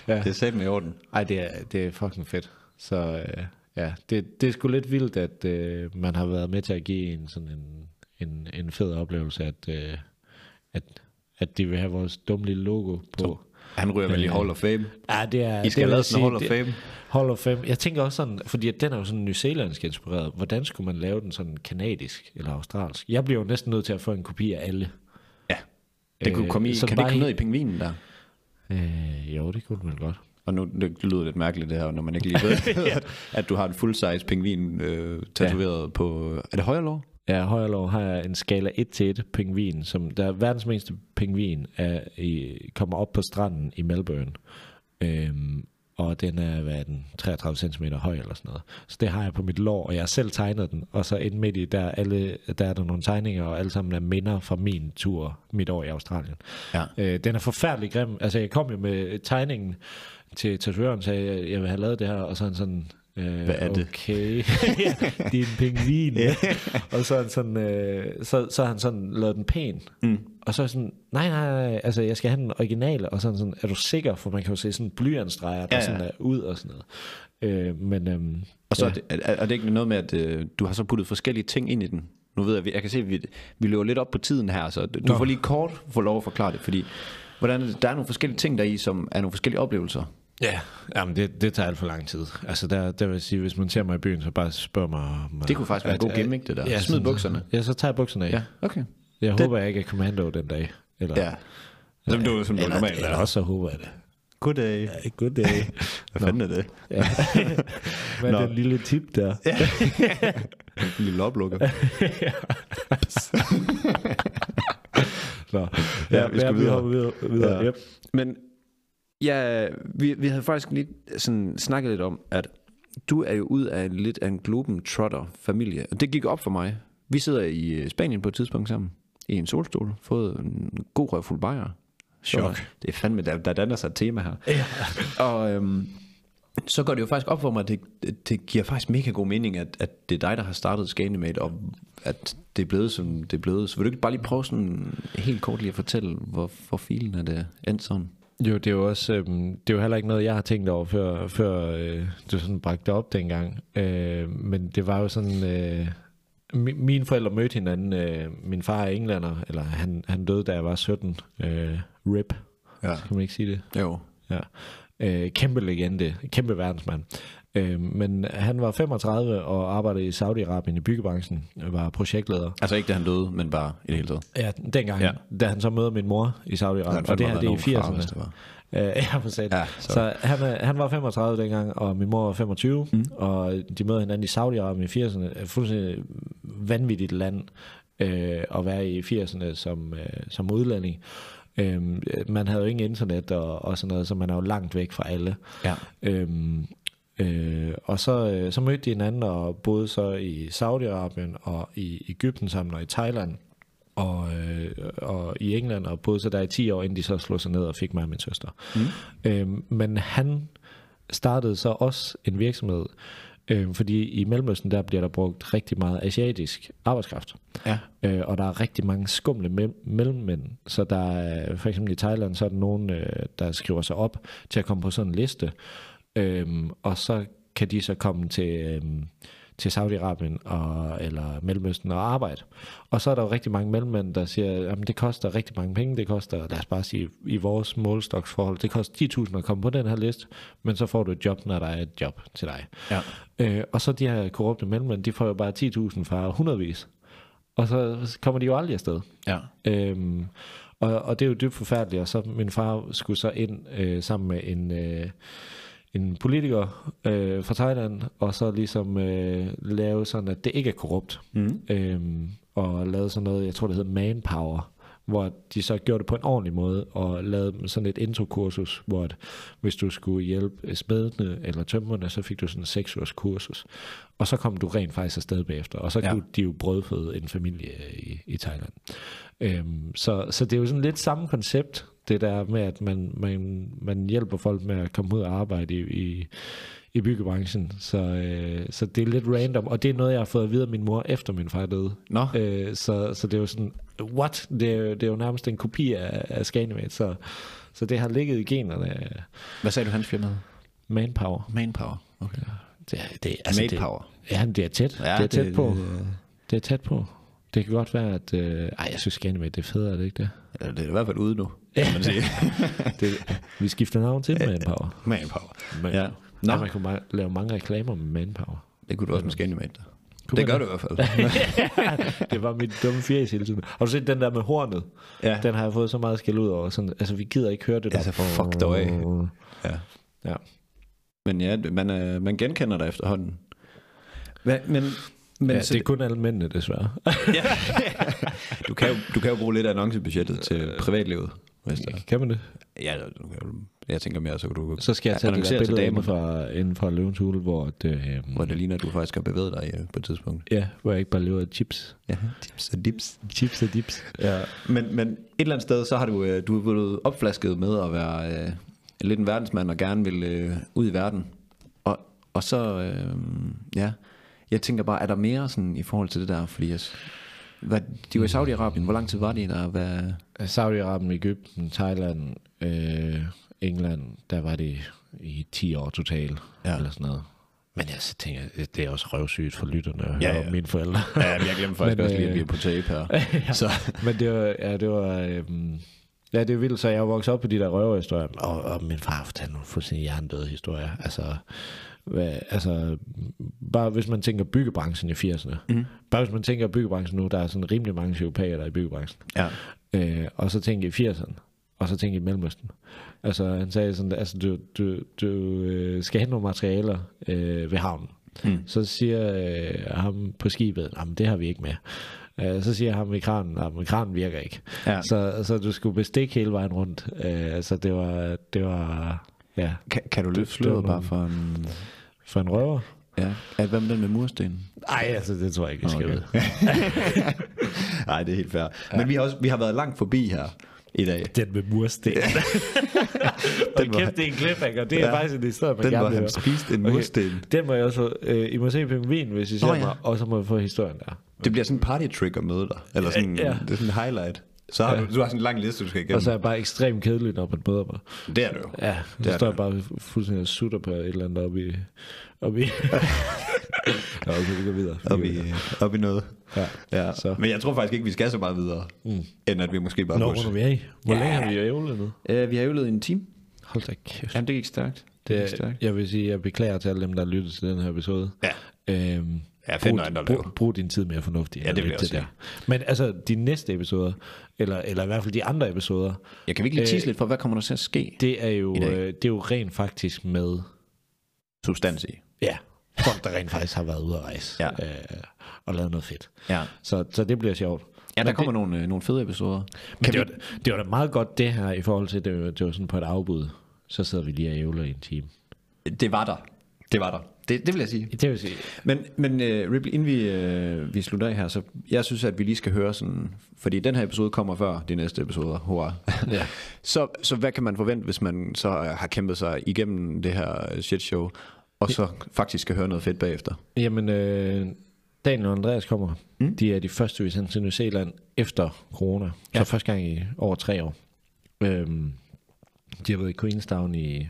A: Ja.
B: Det er sat med i orden.
A: Ej, det er, det er fucking fedt. Så øh, ja, det, det er sgu lidt vildt, at øh, man har været med til at give en sådan en, en, en fed oplevelse, at, øh, at, at de vil have vores dumme lille logo på.
B: Så han ryger vel i Hall of Fame.
A: Ja, det er...
B: I skal
A: det
B: lave sådan en Hall of Fame.
A: Hall of Fame. Jeg tænker også sådan, fordi at den er jo sådan newzealandsk inspireret. Hvordan skulle man lave den sådan kanadisk eller australsk? Jeg bliver jo næsten nødt til at få en kopi af alle.
B: Ja, det kunne komme i.
A: Øh,
B: kan det komme ned i pingvinen der?
A: Øh, jo, det kunne man godt.
B: Og nu det lyder lidt mærkeligt det her, når man ikke lige ved, ja. at, at du har en full-size pingvin øh, tatoveret ja. på... Er det højre lår?
A: Ja, højre lår har jeg en skala et til et pingvin, som der er verdens mindste pingvin, er i, kommer op på stranden i Melbourne. Øhm, og den er, hvad er den, treogtredive centimeter høj eller sådan noget. Så det har jeg på mit lår, og jeg har selv tegnet den. Og så inde midt i, der, alle, der er der nogle tegninger, og alle sammen er minder fra min tur midt over i Australien.
B: Ja.
A: Øh, den er forfærdelig grim. Altså, jeg kom jo med tegningen til tatovøren, sagde jeg, jeg vil have lavet det her, og sådan sådan... Øh,
B: Hvad er det?
A: Okay, ja, det er en pingvin. Og så er han sådan, øh, så, så har han sådan lavet den pæn. Mm. Og så er sådan, nej, nej, nej, altså jeg skal have den originale. Og sådan, sådan, er du sikker? For man kan jo se sådan blyantstreger, der ja, ja. sådan er ud og sådan noget. Øh, men, øhm,
B: og så
A: ja.
B: er, det, er, er det ikke noget med, at øh, du har så puttet forskellige ting ind i den? Nu ved jeg, jeg kan se, at vi, vi løber lidt op på tiden her, så du Nå. får lige kort få lov at forklare det, fordi hvordan, der er nogle forskellige ting der i, som er nogle forskellige oplevelser.
A: Ja, jamen det, det tager alt for lang tid. Altså der, der vil jeg sige, hvis man ser mig i byen, så bare spørg mig. mig
B: det kunne faktisk være en god gimmick, det der.
A: Ja,
B: smid bukserne.
A: Ja, så tager jeg bukserne af.
B: Ja, okay.
A: Jeg
B: det...
A: håber, jeg ikke er commando den dag. Eller,
B: ja, som du, som du
A: eller,
B: normalt
A: eller også så håber jeg det.
B: God dag.
A: Ja, god dag.
B: Hvad fanden er det?
A: Ja. Hvad er den lille tip der?
B: Ja. En lille oplukker.
A: Nå.
B: Ja,
A: ja,
B: vi skal videre.
A: videre, videre.
B: Ja.
A: Yep.
B: Men ja, vi, vi havde faktisk lige sådan snakket lidt om, at du er jo ud af lidt af en globetrotter-familie. Og det gik op for mig. Vi sidder i Spanien på et tidspunkt sammen, i en solstol, fået en god røvfuld bajer.
A: Chok.
B: Det er fandme, der, der danner sig et tema her. Ja. Og øhm, så går det jo faktisk op for mig, at det, det giver faktisk mega god mening, at, at det er dig, der har startet Scanimate, og at det er blevet, som det er blevet. Så vil du ikke bare lige prøve sådan helt kort lige at fortælle, hvor, hvor filen er det endt sådan?
A: Jo, det er jo også, øh, det er jo heller ikke noget, jeg har tænkt over, før, før øh, du sådan bragte det op dengang. Øh, men det var jo sådan, øh, mi- mine forældre mødte hinanden. Øh, min far er englænder, eller han, han døde, da jeg var sytten. Øh, rip, ja. Kan man ikke sige det?
B: Jo.
A: Ja. Øh, kæmpe legende, kæmpe verdensmand. Øh, men han var femogtredive og arbejdede i Saudi-Arabien i byggebranchen, var projektleder.
B: Altså ikke da han døde, men bare i det hele taget?
A: Ja, dengang, ja. Da han så møder min mor i Saudi-Arabien, og det her det er i firserne. Uh, ja, for sat. Ja, så så han, han var femogtredive dengang, og min mor var femogtyve, mm. og de møder hinanden i Saudi-Arabien i firserne. Fuldstændig vanvittigt land uh, at være i firserne som, uh, som udlænding. Um, man havde jo ingen internet og, og sådan noget, så man er jo langt væk fra alle. Ja. Um, Øh, og så, øh, så mødte de hinanden og boede så i Saudi-Arabien og i Egypten sammen og i Thailand og, øh, og i England og boede så der i ti år, inden de så slog sig ned og fik mig og min søster. Mm. Øh, men han startede så også en virksomhed, øh, fordi i Mellemøsten der bliver der brugt rigtig meget asiatisk arbejdskraft. Ja. Øh, og der er rigtig mange skumle me- mellemmænd. Så der er for eksempel i Thailand, så er der nogen, øh, der skriver sig op til at komme på sådan en liste. Øhm, og så kan de så komme til, øhm, til Saudi-Arabien og, eller Mellemøsten og arbejde. Og så er der jo rigtig mange mellemmænd, der siger, at det koster rigtig mange penge. Det koster, lad os bare sige, i vores målstoksforhold, det koster ti tusind at komme på den her liste, men så får du et job, når der er et job til dig. Ja. Øh, og så de her korrupte mellemmænd, de får jo bare ti tusind fra hundredvis. Og så kommer de jo aldrig afsted. Ja. Øhm, og, og det er jo dybt forfærdeligt. Og så min far skulle så ind øh, sammen med en... Øh, en politiker øh, fra Thailand, og så ligesom øh, lave sådan, at det ikke er korrupt. Mm. Øhm, og lavede sådan noget, jeg tror det hedder Manpower, hvor de så gjorde det på en ordentlig måde, og lavede sådan et introkursus, hvor at, hvis du skulle hjælpe smedene eller tømmerne, så fik du sådan en seks ugers kursus. Og så kom du rent faktisk afsted bagefter, og så ja. kunne de jo brødføde en familie i, i Thailand. Øhm, så, så det er jo sådan lidt samme koncept, det der med, at man, man, man hjælper folk med at komme ud og arbejde i, i, i byggebranchen. Så, øh, så det er lidt random, og det er noget, jeg har fået at vide af min mor, efter min far døde. No. Øh, så, så det er jo sådan, what? Det er, det er jo nærmest en kopi af, af Scanimate, så, så det har ligget i generne.
B: Hvad sagde du, hans firma hed?
A: Manpower.
B: Manpower, okay.
A: Det, er- det, altså
B: Manpower.
A: Det, ja, det er tæt.
B: Ja,
A: det er tæt
B: det-
A: på.
B: det-
A: Det er tæt på. Det kan godt være, at... Øh, ej, jeg synes gerne med, det er federe, er det ikke det?
B: Ja, det er i hvert fald ude nu, kan man sige.
A: det vi skifter navn til Manpower.
B: Manpower.
A: Men,
B: Ja.
A: ja.
B: Nå.
A: Ja, man kunne ma- lave mange reklamer med Manpower.
B: Det kunne du også med Scandimate.
A: Kunne
B: Det
A: man
B: gør du i hvert fald.
A: Det var mit dumme fjæs hele tiden. Har du set den der med hornet?
B: Ja.
A: Den har jeg fået så meget skæld ud over. Sådan, altså, vi gider ikke høre det der.
B: Altså, fuck dog af. Ja.
A: Ja.
B: Men ja, man, øh, man genkender dig efterhånden. Hva, men men
A: ja,
B: så
A: det er kun alle mændene, desværre.
B: ja. du, kan jo, du kan jo bruge lidt af annoncebudgettet til privatlivet. Hvis der.
A: Kan man det?
B: Ja, du kan jo, jeg tænker mere, så kan du
A: Så skal jeg tage det
B: annoncere
A: der
B: til
A: billede inden
B: damerne,
A: for, inden for Løvens Hule, hvor det, øhm,
B: hvor det ligner, at du faktisk har bevæget dig øh, på et tidspunkt.
A: ja, hvor jeg ikke bare lever af chips.
B: Ja, tips og dips.
A: Chips og dips. Ja.
B: Men, men et eller andet sted, så har du, øh, du er blevet opflasket med at være øh, lidt en verdensmand og gerne vil øh, ud i verden. Og, og så, øh, ja, jeg tænker bare, er der mere sådan i forhold til det der? Fordi jeg, hvad, de var i Saudi-Arabien, hvor lang tid var de der? Hvad?
A: Saudi-Arabien, Egypten, Thailand, øh, England, der var det i ti år totalt,
B: Ja.
A: ja. eller sådan noget. Men jeg så tænker, jeg, det er også røvsygt for lytterne at
B: Ja,
A: høre
B: ja.
A: om mine forældre.
B: Ja, jeg glemte faktisk
A: Men,
B: også lige, at
A: øh,
B: vi er på tape her.
A: ja.
B: Så.
A: Men det var, ja, det var, øhm, ja, det er vildt, så jeg er vokset op på de der røverhistorier, og, og min far fortalte nogle fuldstændig hjernedøde historier. Altså, hvad, altså, bare hvis man tænker byggebranchen i firserne,
B: Mm.
A: bare hvis man tænker byggebranchen nu, der er sådan rimelig mange psykopater, der er i byggebranchen.
B: Ja.
A: Øh, og så tænker i firserne, og så tænker i Mellemøsten. Altså, han sagde sådan, altså, du, du, du øh, skal have nogle materialer øh, ved havnen.
B: Mm.
A: Så siger øh, ham på skibet, jamen det har vi ikke med. Øh, så siger ham i kranen, at kranen virker ikke.
B: Ja.
A: Så, så du skulle bestikke hele vejen rundt. Øh, så det var, det var, ja,
B: Kan, kan du løfte
A: det var
B: sløret bare
A: nogle-
B: for en...
A: for en røver.
B: Ja. Er, hvad med den med murstenen?
A: Nej, altså det tror jeg ikke, vi skal
B: Okay.
A: ved.
B: Nej, det er helt fair. Ja. Men vi har, også, vi har været langt forbi her i dag.
A: Den med mursten.
B: Den
A: Og
B: var-
A: kæft, det er en cliffhanger. Det er
B: Ja.
A: ja. faktisk en historie, man
B: Den,
A: gerne
B: hvor
A: vil
B: han
A: høre.
B: spiste en
A: Okay.
B: mursten.
A: Den må jeg også få. Øh, I må se Pingvin, hvis I ser
B: Nå, ja.
A: mig, og så må jeg få historien der.
B: Det bliver sådan en party trick at møde dig. Eller sådan,
A: Ja.
B: det er sådan en highlight. Så har
A: Ja.
B: du, du har sådan en lang liste, du skal igennem.
A: Og så er jeg bare ekstremt kedelig, når man møder mig.
B: Det er det jo.
A: Ja,
B: Det
A: så
B: er
A: står jeg
B: det.
A: bare fuldstændig og sutter på et eller andet oppe i... Oppe i... Nå, okay, vi går videre. Vi
B: Op
A: går
B: i,
A: videre.
B: op i noget.
A: Ja.
B: Ja.
A: Så.
B: Men jeg tror faktisk ikke, vi skal så meget videre, mm. end at vi måske bare
A: Nå,
B: burde-
A: hvor er vi er i? Hvor
B: Ja.
A: længe har vi ævlet nu?
B: Øh, vi har øvet en time.
A: Hold da kæft.
B: Jamen, det gik stærkt. Det gik
A: Det,
B: stærkt.
A: jeg vil sige, jeg beklager til alle dem, der har lyttet til den her episode.
B: Ja.
A: Øhm,
B: Ja, find
A: brug,
B: noget andet at lave.
A: brug, brug din tid mere fornuftigt.
B: Ja, det vil jeg
A: til
B: også sige.
A: Men altså, de næste episoder, eller, eller i hvert fald de andre episoder,
B: Jeg kan virkelig
A: Øh,
B: tease lidt for, hvad kommer der til at ske?
A: det er jo,
B: I dag.
A: øh, det er jo rent faktisk med,
B: Substans i.
A: ja, folk, der rent faktisk har været ude at rejse
B: Ja.
A: øh, og lavet noget fedt.
B: Ja.
A: Så, så det bliver sjovt.
B: Ja, der
A: Men
B: kommer nogle, øh, nogle fede episoder.
A: Men det, var, det var da meget godt det her, i forhold til, det var, det var sådan på et afbud. Så sidder vi lige og ævler i en time.
B: Det var der. Det var der. Det, det vil jeg sige.
A: Det vil sige,
B: Men, men uh, Ripley, inden vi, uh, vi slutter af her, så jeg synes, at vi lige skal høre sådan, fordi den her episode kommer før de næste episoder, hurra.
A: ja.
B: så, så hvad kan man forvente, hvis man så uh, har kæmpet sig igennem det her shit show, og så faktisk skal høre noget fedt bagefter?
A: Jamen, øh, Daniel og Andreas kommer.
B: Mm.
A: De er de første, vi sendte til New Zealand efter corona.
B: Ja.
A: Så første gang i over tre år. Øhm, de har været i Queenstown i...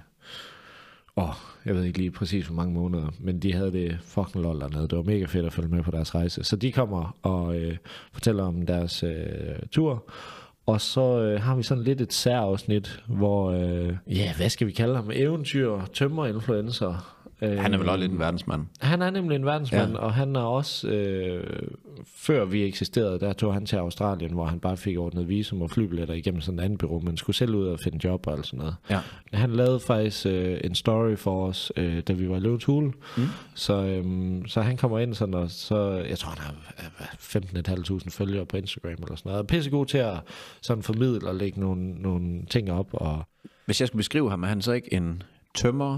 A: Åh, oh, jeg ved ikke lige præcis hvor mange måneder, men de havde det fucking lol dernede. Det var mega fedt at følge med på deres rejse. Så de kommer og øh, fortæller om deres øh, tur. Og så øh, har vi sådan lidt et særafsnit, hvor... Øh, ja, hvad skal vi kalde ham? Eventyr, tømmer-influencer. Øh,
B: Han er vel også lidt en verdensmand.
A: Han er nemlig en verdensmand,
B: Ja.
A: ja. og han er også, øh, før vi eksisterede, der tog han til Australien, hvor han bare fik ordnet visum og flybilletter igennem sådan et andet bureau, men skulle selv ud og finde job og alt sådan noget.
B: Ja.
A: Han lavede faktisk øh, en story for os, øh, da vi var i Løvens Hule,
B: Mm.
A: så, øh, så han kommer ind sådan, og så, jeg tror han har øh, femten tusind fem hundrede følgere på Instagram eller sådan noget, og pissegod til at sådan formidle og lægge nogle, nogle ting op. Og
B: Hvis jeg skulle beskrive ham, er han så ikke en tømmer,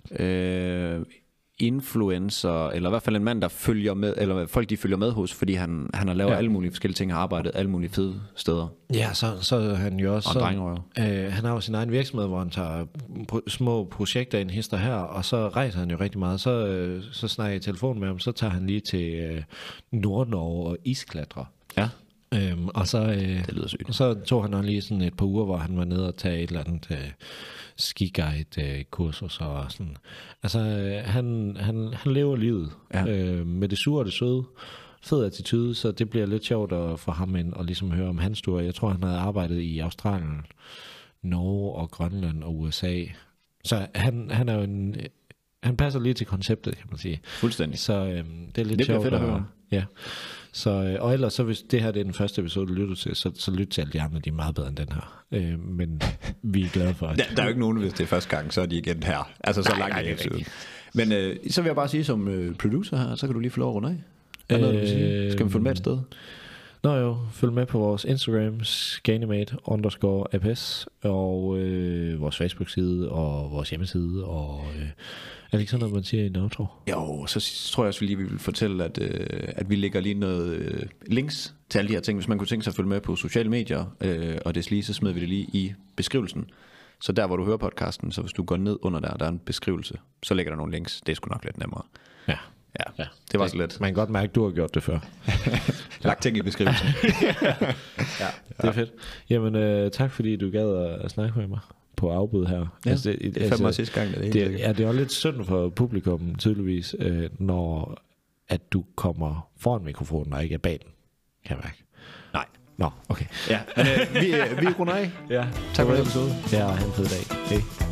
B: øh, influencer, eller i hvert fald en mand, der følger med, eller folk de følger med hos, fordi han, han har lavet ja.
A: Ja.
B: alle mulige forskellige ting, har arbejdet alle mulige fede steder,
A: ja, så, så er han jo også
B: og en
A: sådan,
B: drengerøv.
A: Øh, han har jo sin egen virksomhed, hvor han tager pro- små projekter ind hister her, og så rejser han jo rigtig meget. Så, øh, så snakker jeg i telefon med ham, så tager han lige til øh, Nord-Norge og isklatrer.
B: Ja.
A: Øhm, og så, øh,
B: Det lyder sygt.
A: så tog han også lige sådan et par uger, hvor han var nede og tage et eller andet øh, ski-guide-kursus øh, og sådan. Altså, øh, han, han, han lever livet
B: Ja.
A: øh, med det sure og det søde. Fed attitude, så det bliver lidt sjovt at få ham ind og ligesom høre om hans tur. Jeg tror, han havde arbejdet i Australien, Norge og Grønland og U S A. Så han, han er jo en... Han passer lige til konceptet, kan man sige.
B: Fuldstændig.
A: Så øhm, det er lidt
B: Det bliver
A: sjovt
B: fedt at høre om.
A: Ja. Så, øh, og ellers, så hvis det her det er den første episode, du lytter til, så, så lyt til alle de andre, de er meget bedre end den her. Øh, men vi er glade for, at...
B: Der, der er jo ikke nogen, hvis det er første gang, så er de igen her. Altså så
A: Nej,
B: langt
A: nej, det er
B: episode. Men øh, så vil jeg bare sige som øh, producer her, så kan du lige få lov at runde af. Er der noget, du vil sige? Skal vi følge med et sted?
A: Nå jo, følg med på vores Instagram, scanimate underscore aps, og øh, vores Facebook-side, og vores hjemmeside, og øh, er det ikke sådan noget, man siger i en outro?
B: Jo, så s- tror jeg også, vi lige vil fortælle, at, øh, at vi lægger lige noget øh, links til alle de her ting. Hvis man kunne tænke sig at følge med på sociale medier, øh, og det lige, så smider vi det lige i beskrivelsen. Så der, hvor du hører podcasten, så hvis du går ned under der, der er en beskrivelse, så lægger der nogle links. Det er sgu nok lidt nemmere.
A: Ja.
B: Ja,
A: Ja,
B: det var så let.
A: Man kan godt mærke, at du har gjort det før.
B: Lagt ting i beskrivelsen.
A: Ja, det er fedt. Jamen, øh, tak fordi du gad at snakke med mig på afbud her.
B: Ja,
A: altså,
B: det, det er fandme sidste gang. Det,
A: det, ja, det er jo lidt synd for publikum, tydeligvis, øh, når at du kommer foran mikrofonen og ikke er bag den, kan jeg mærke.
B: Nej.
A: Nå, okay.
B: Ja, men øh, vi, øh, vi runder af.
A: Ja,
B: Tak for den episode.
A: Ja, og have en fed dag. Hej.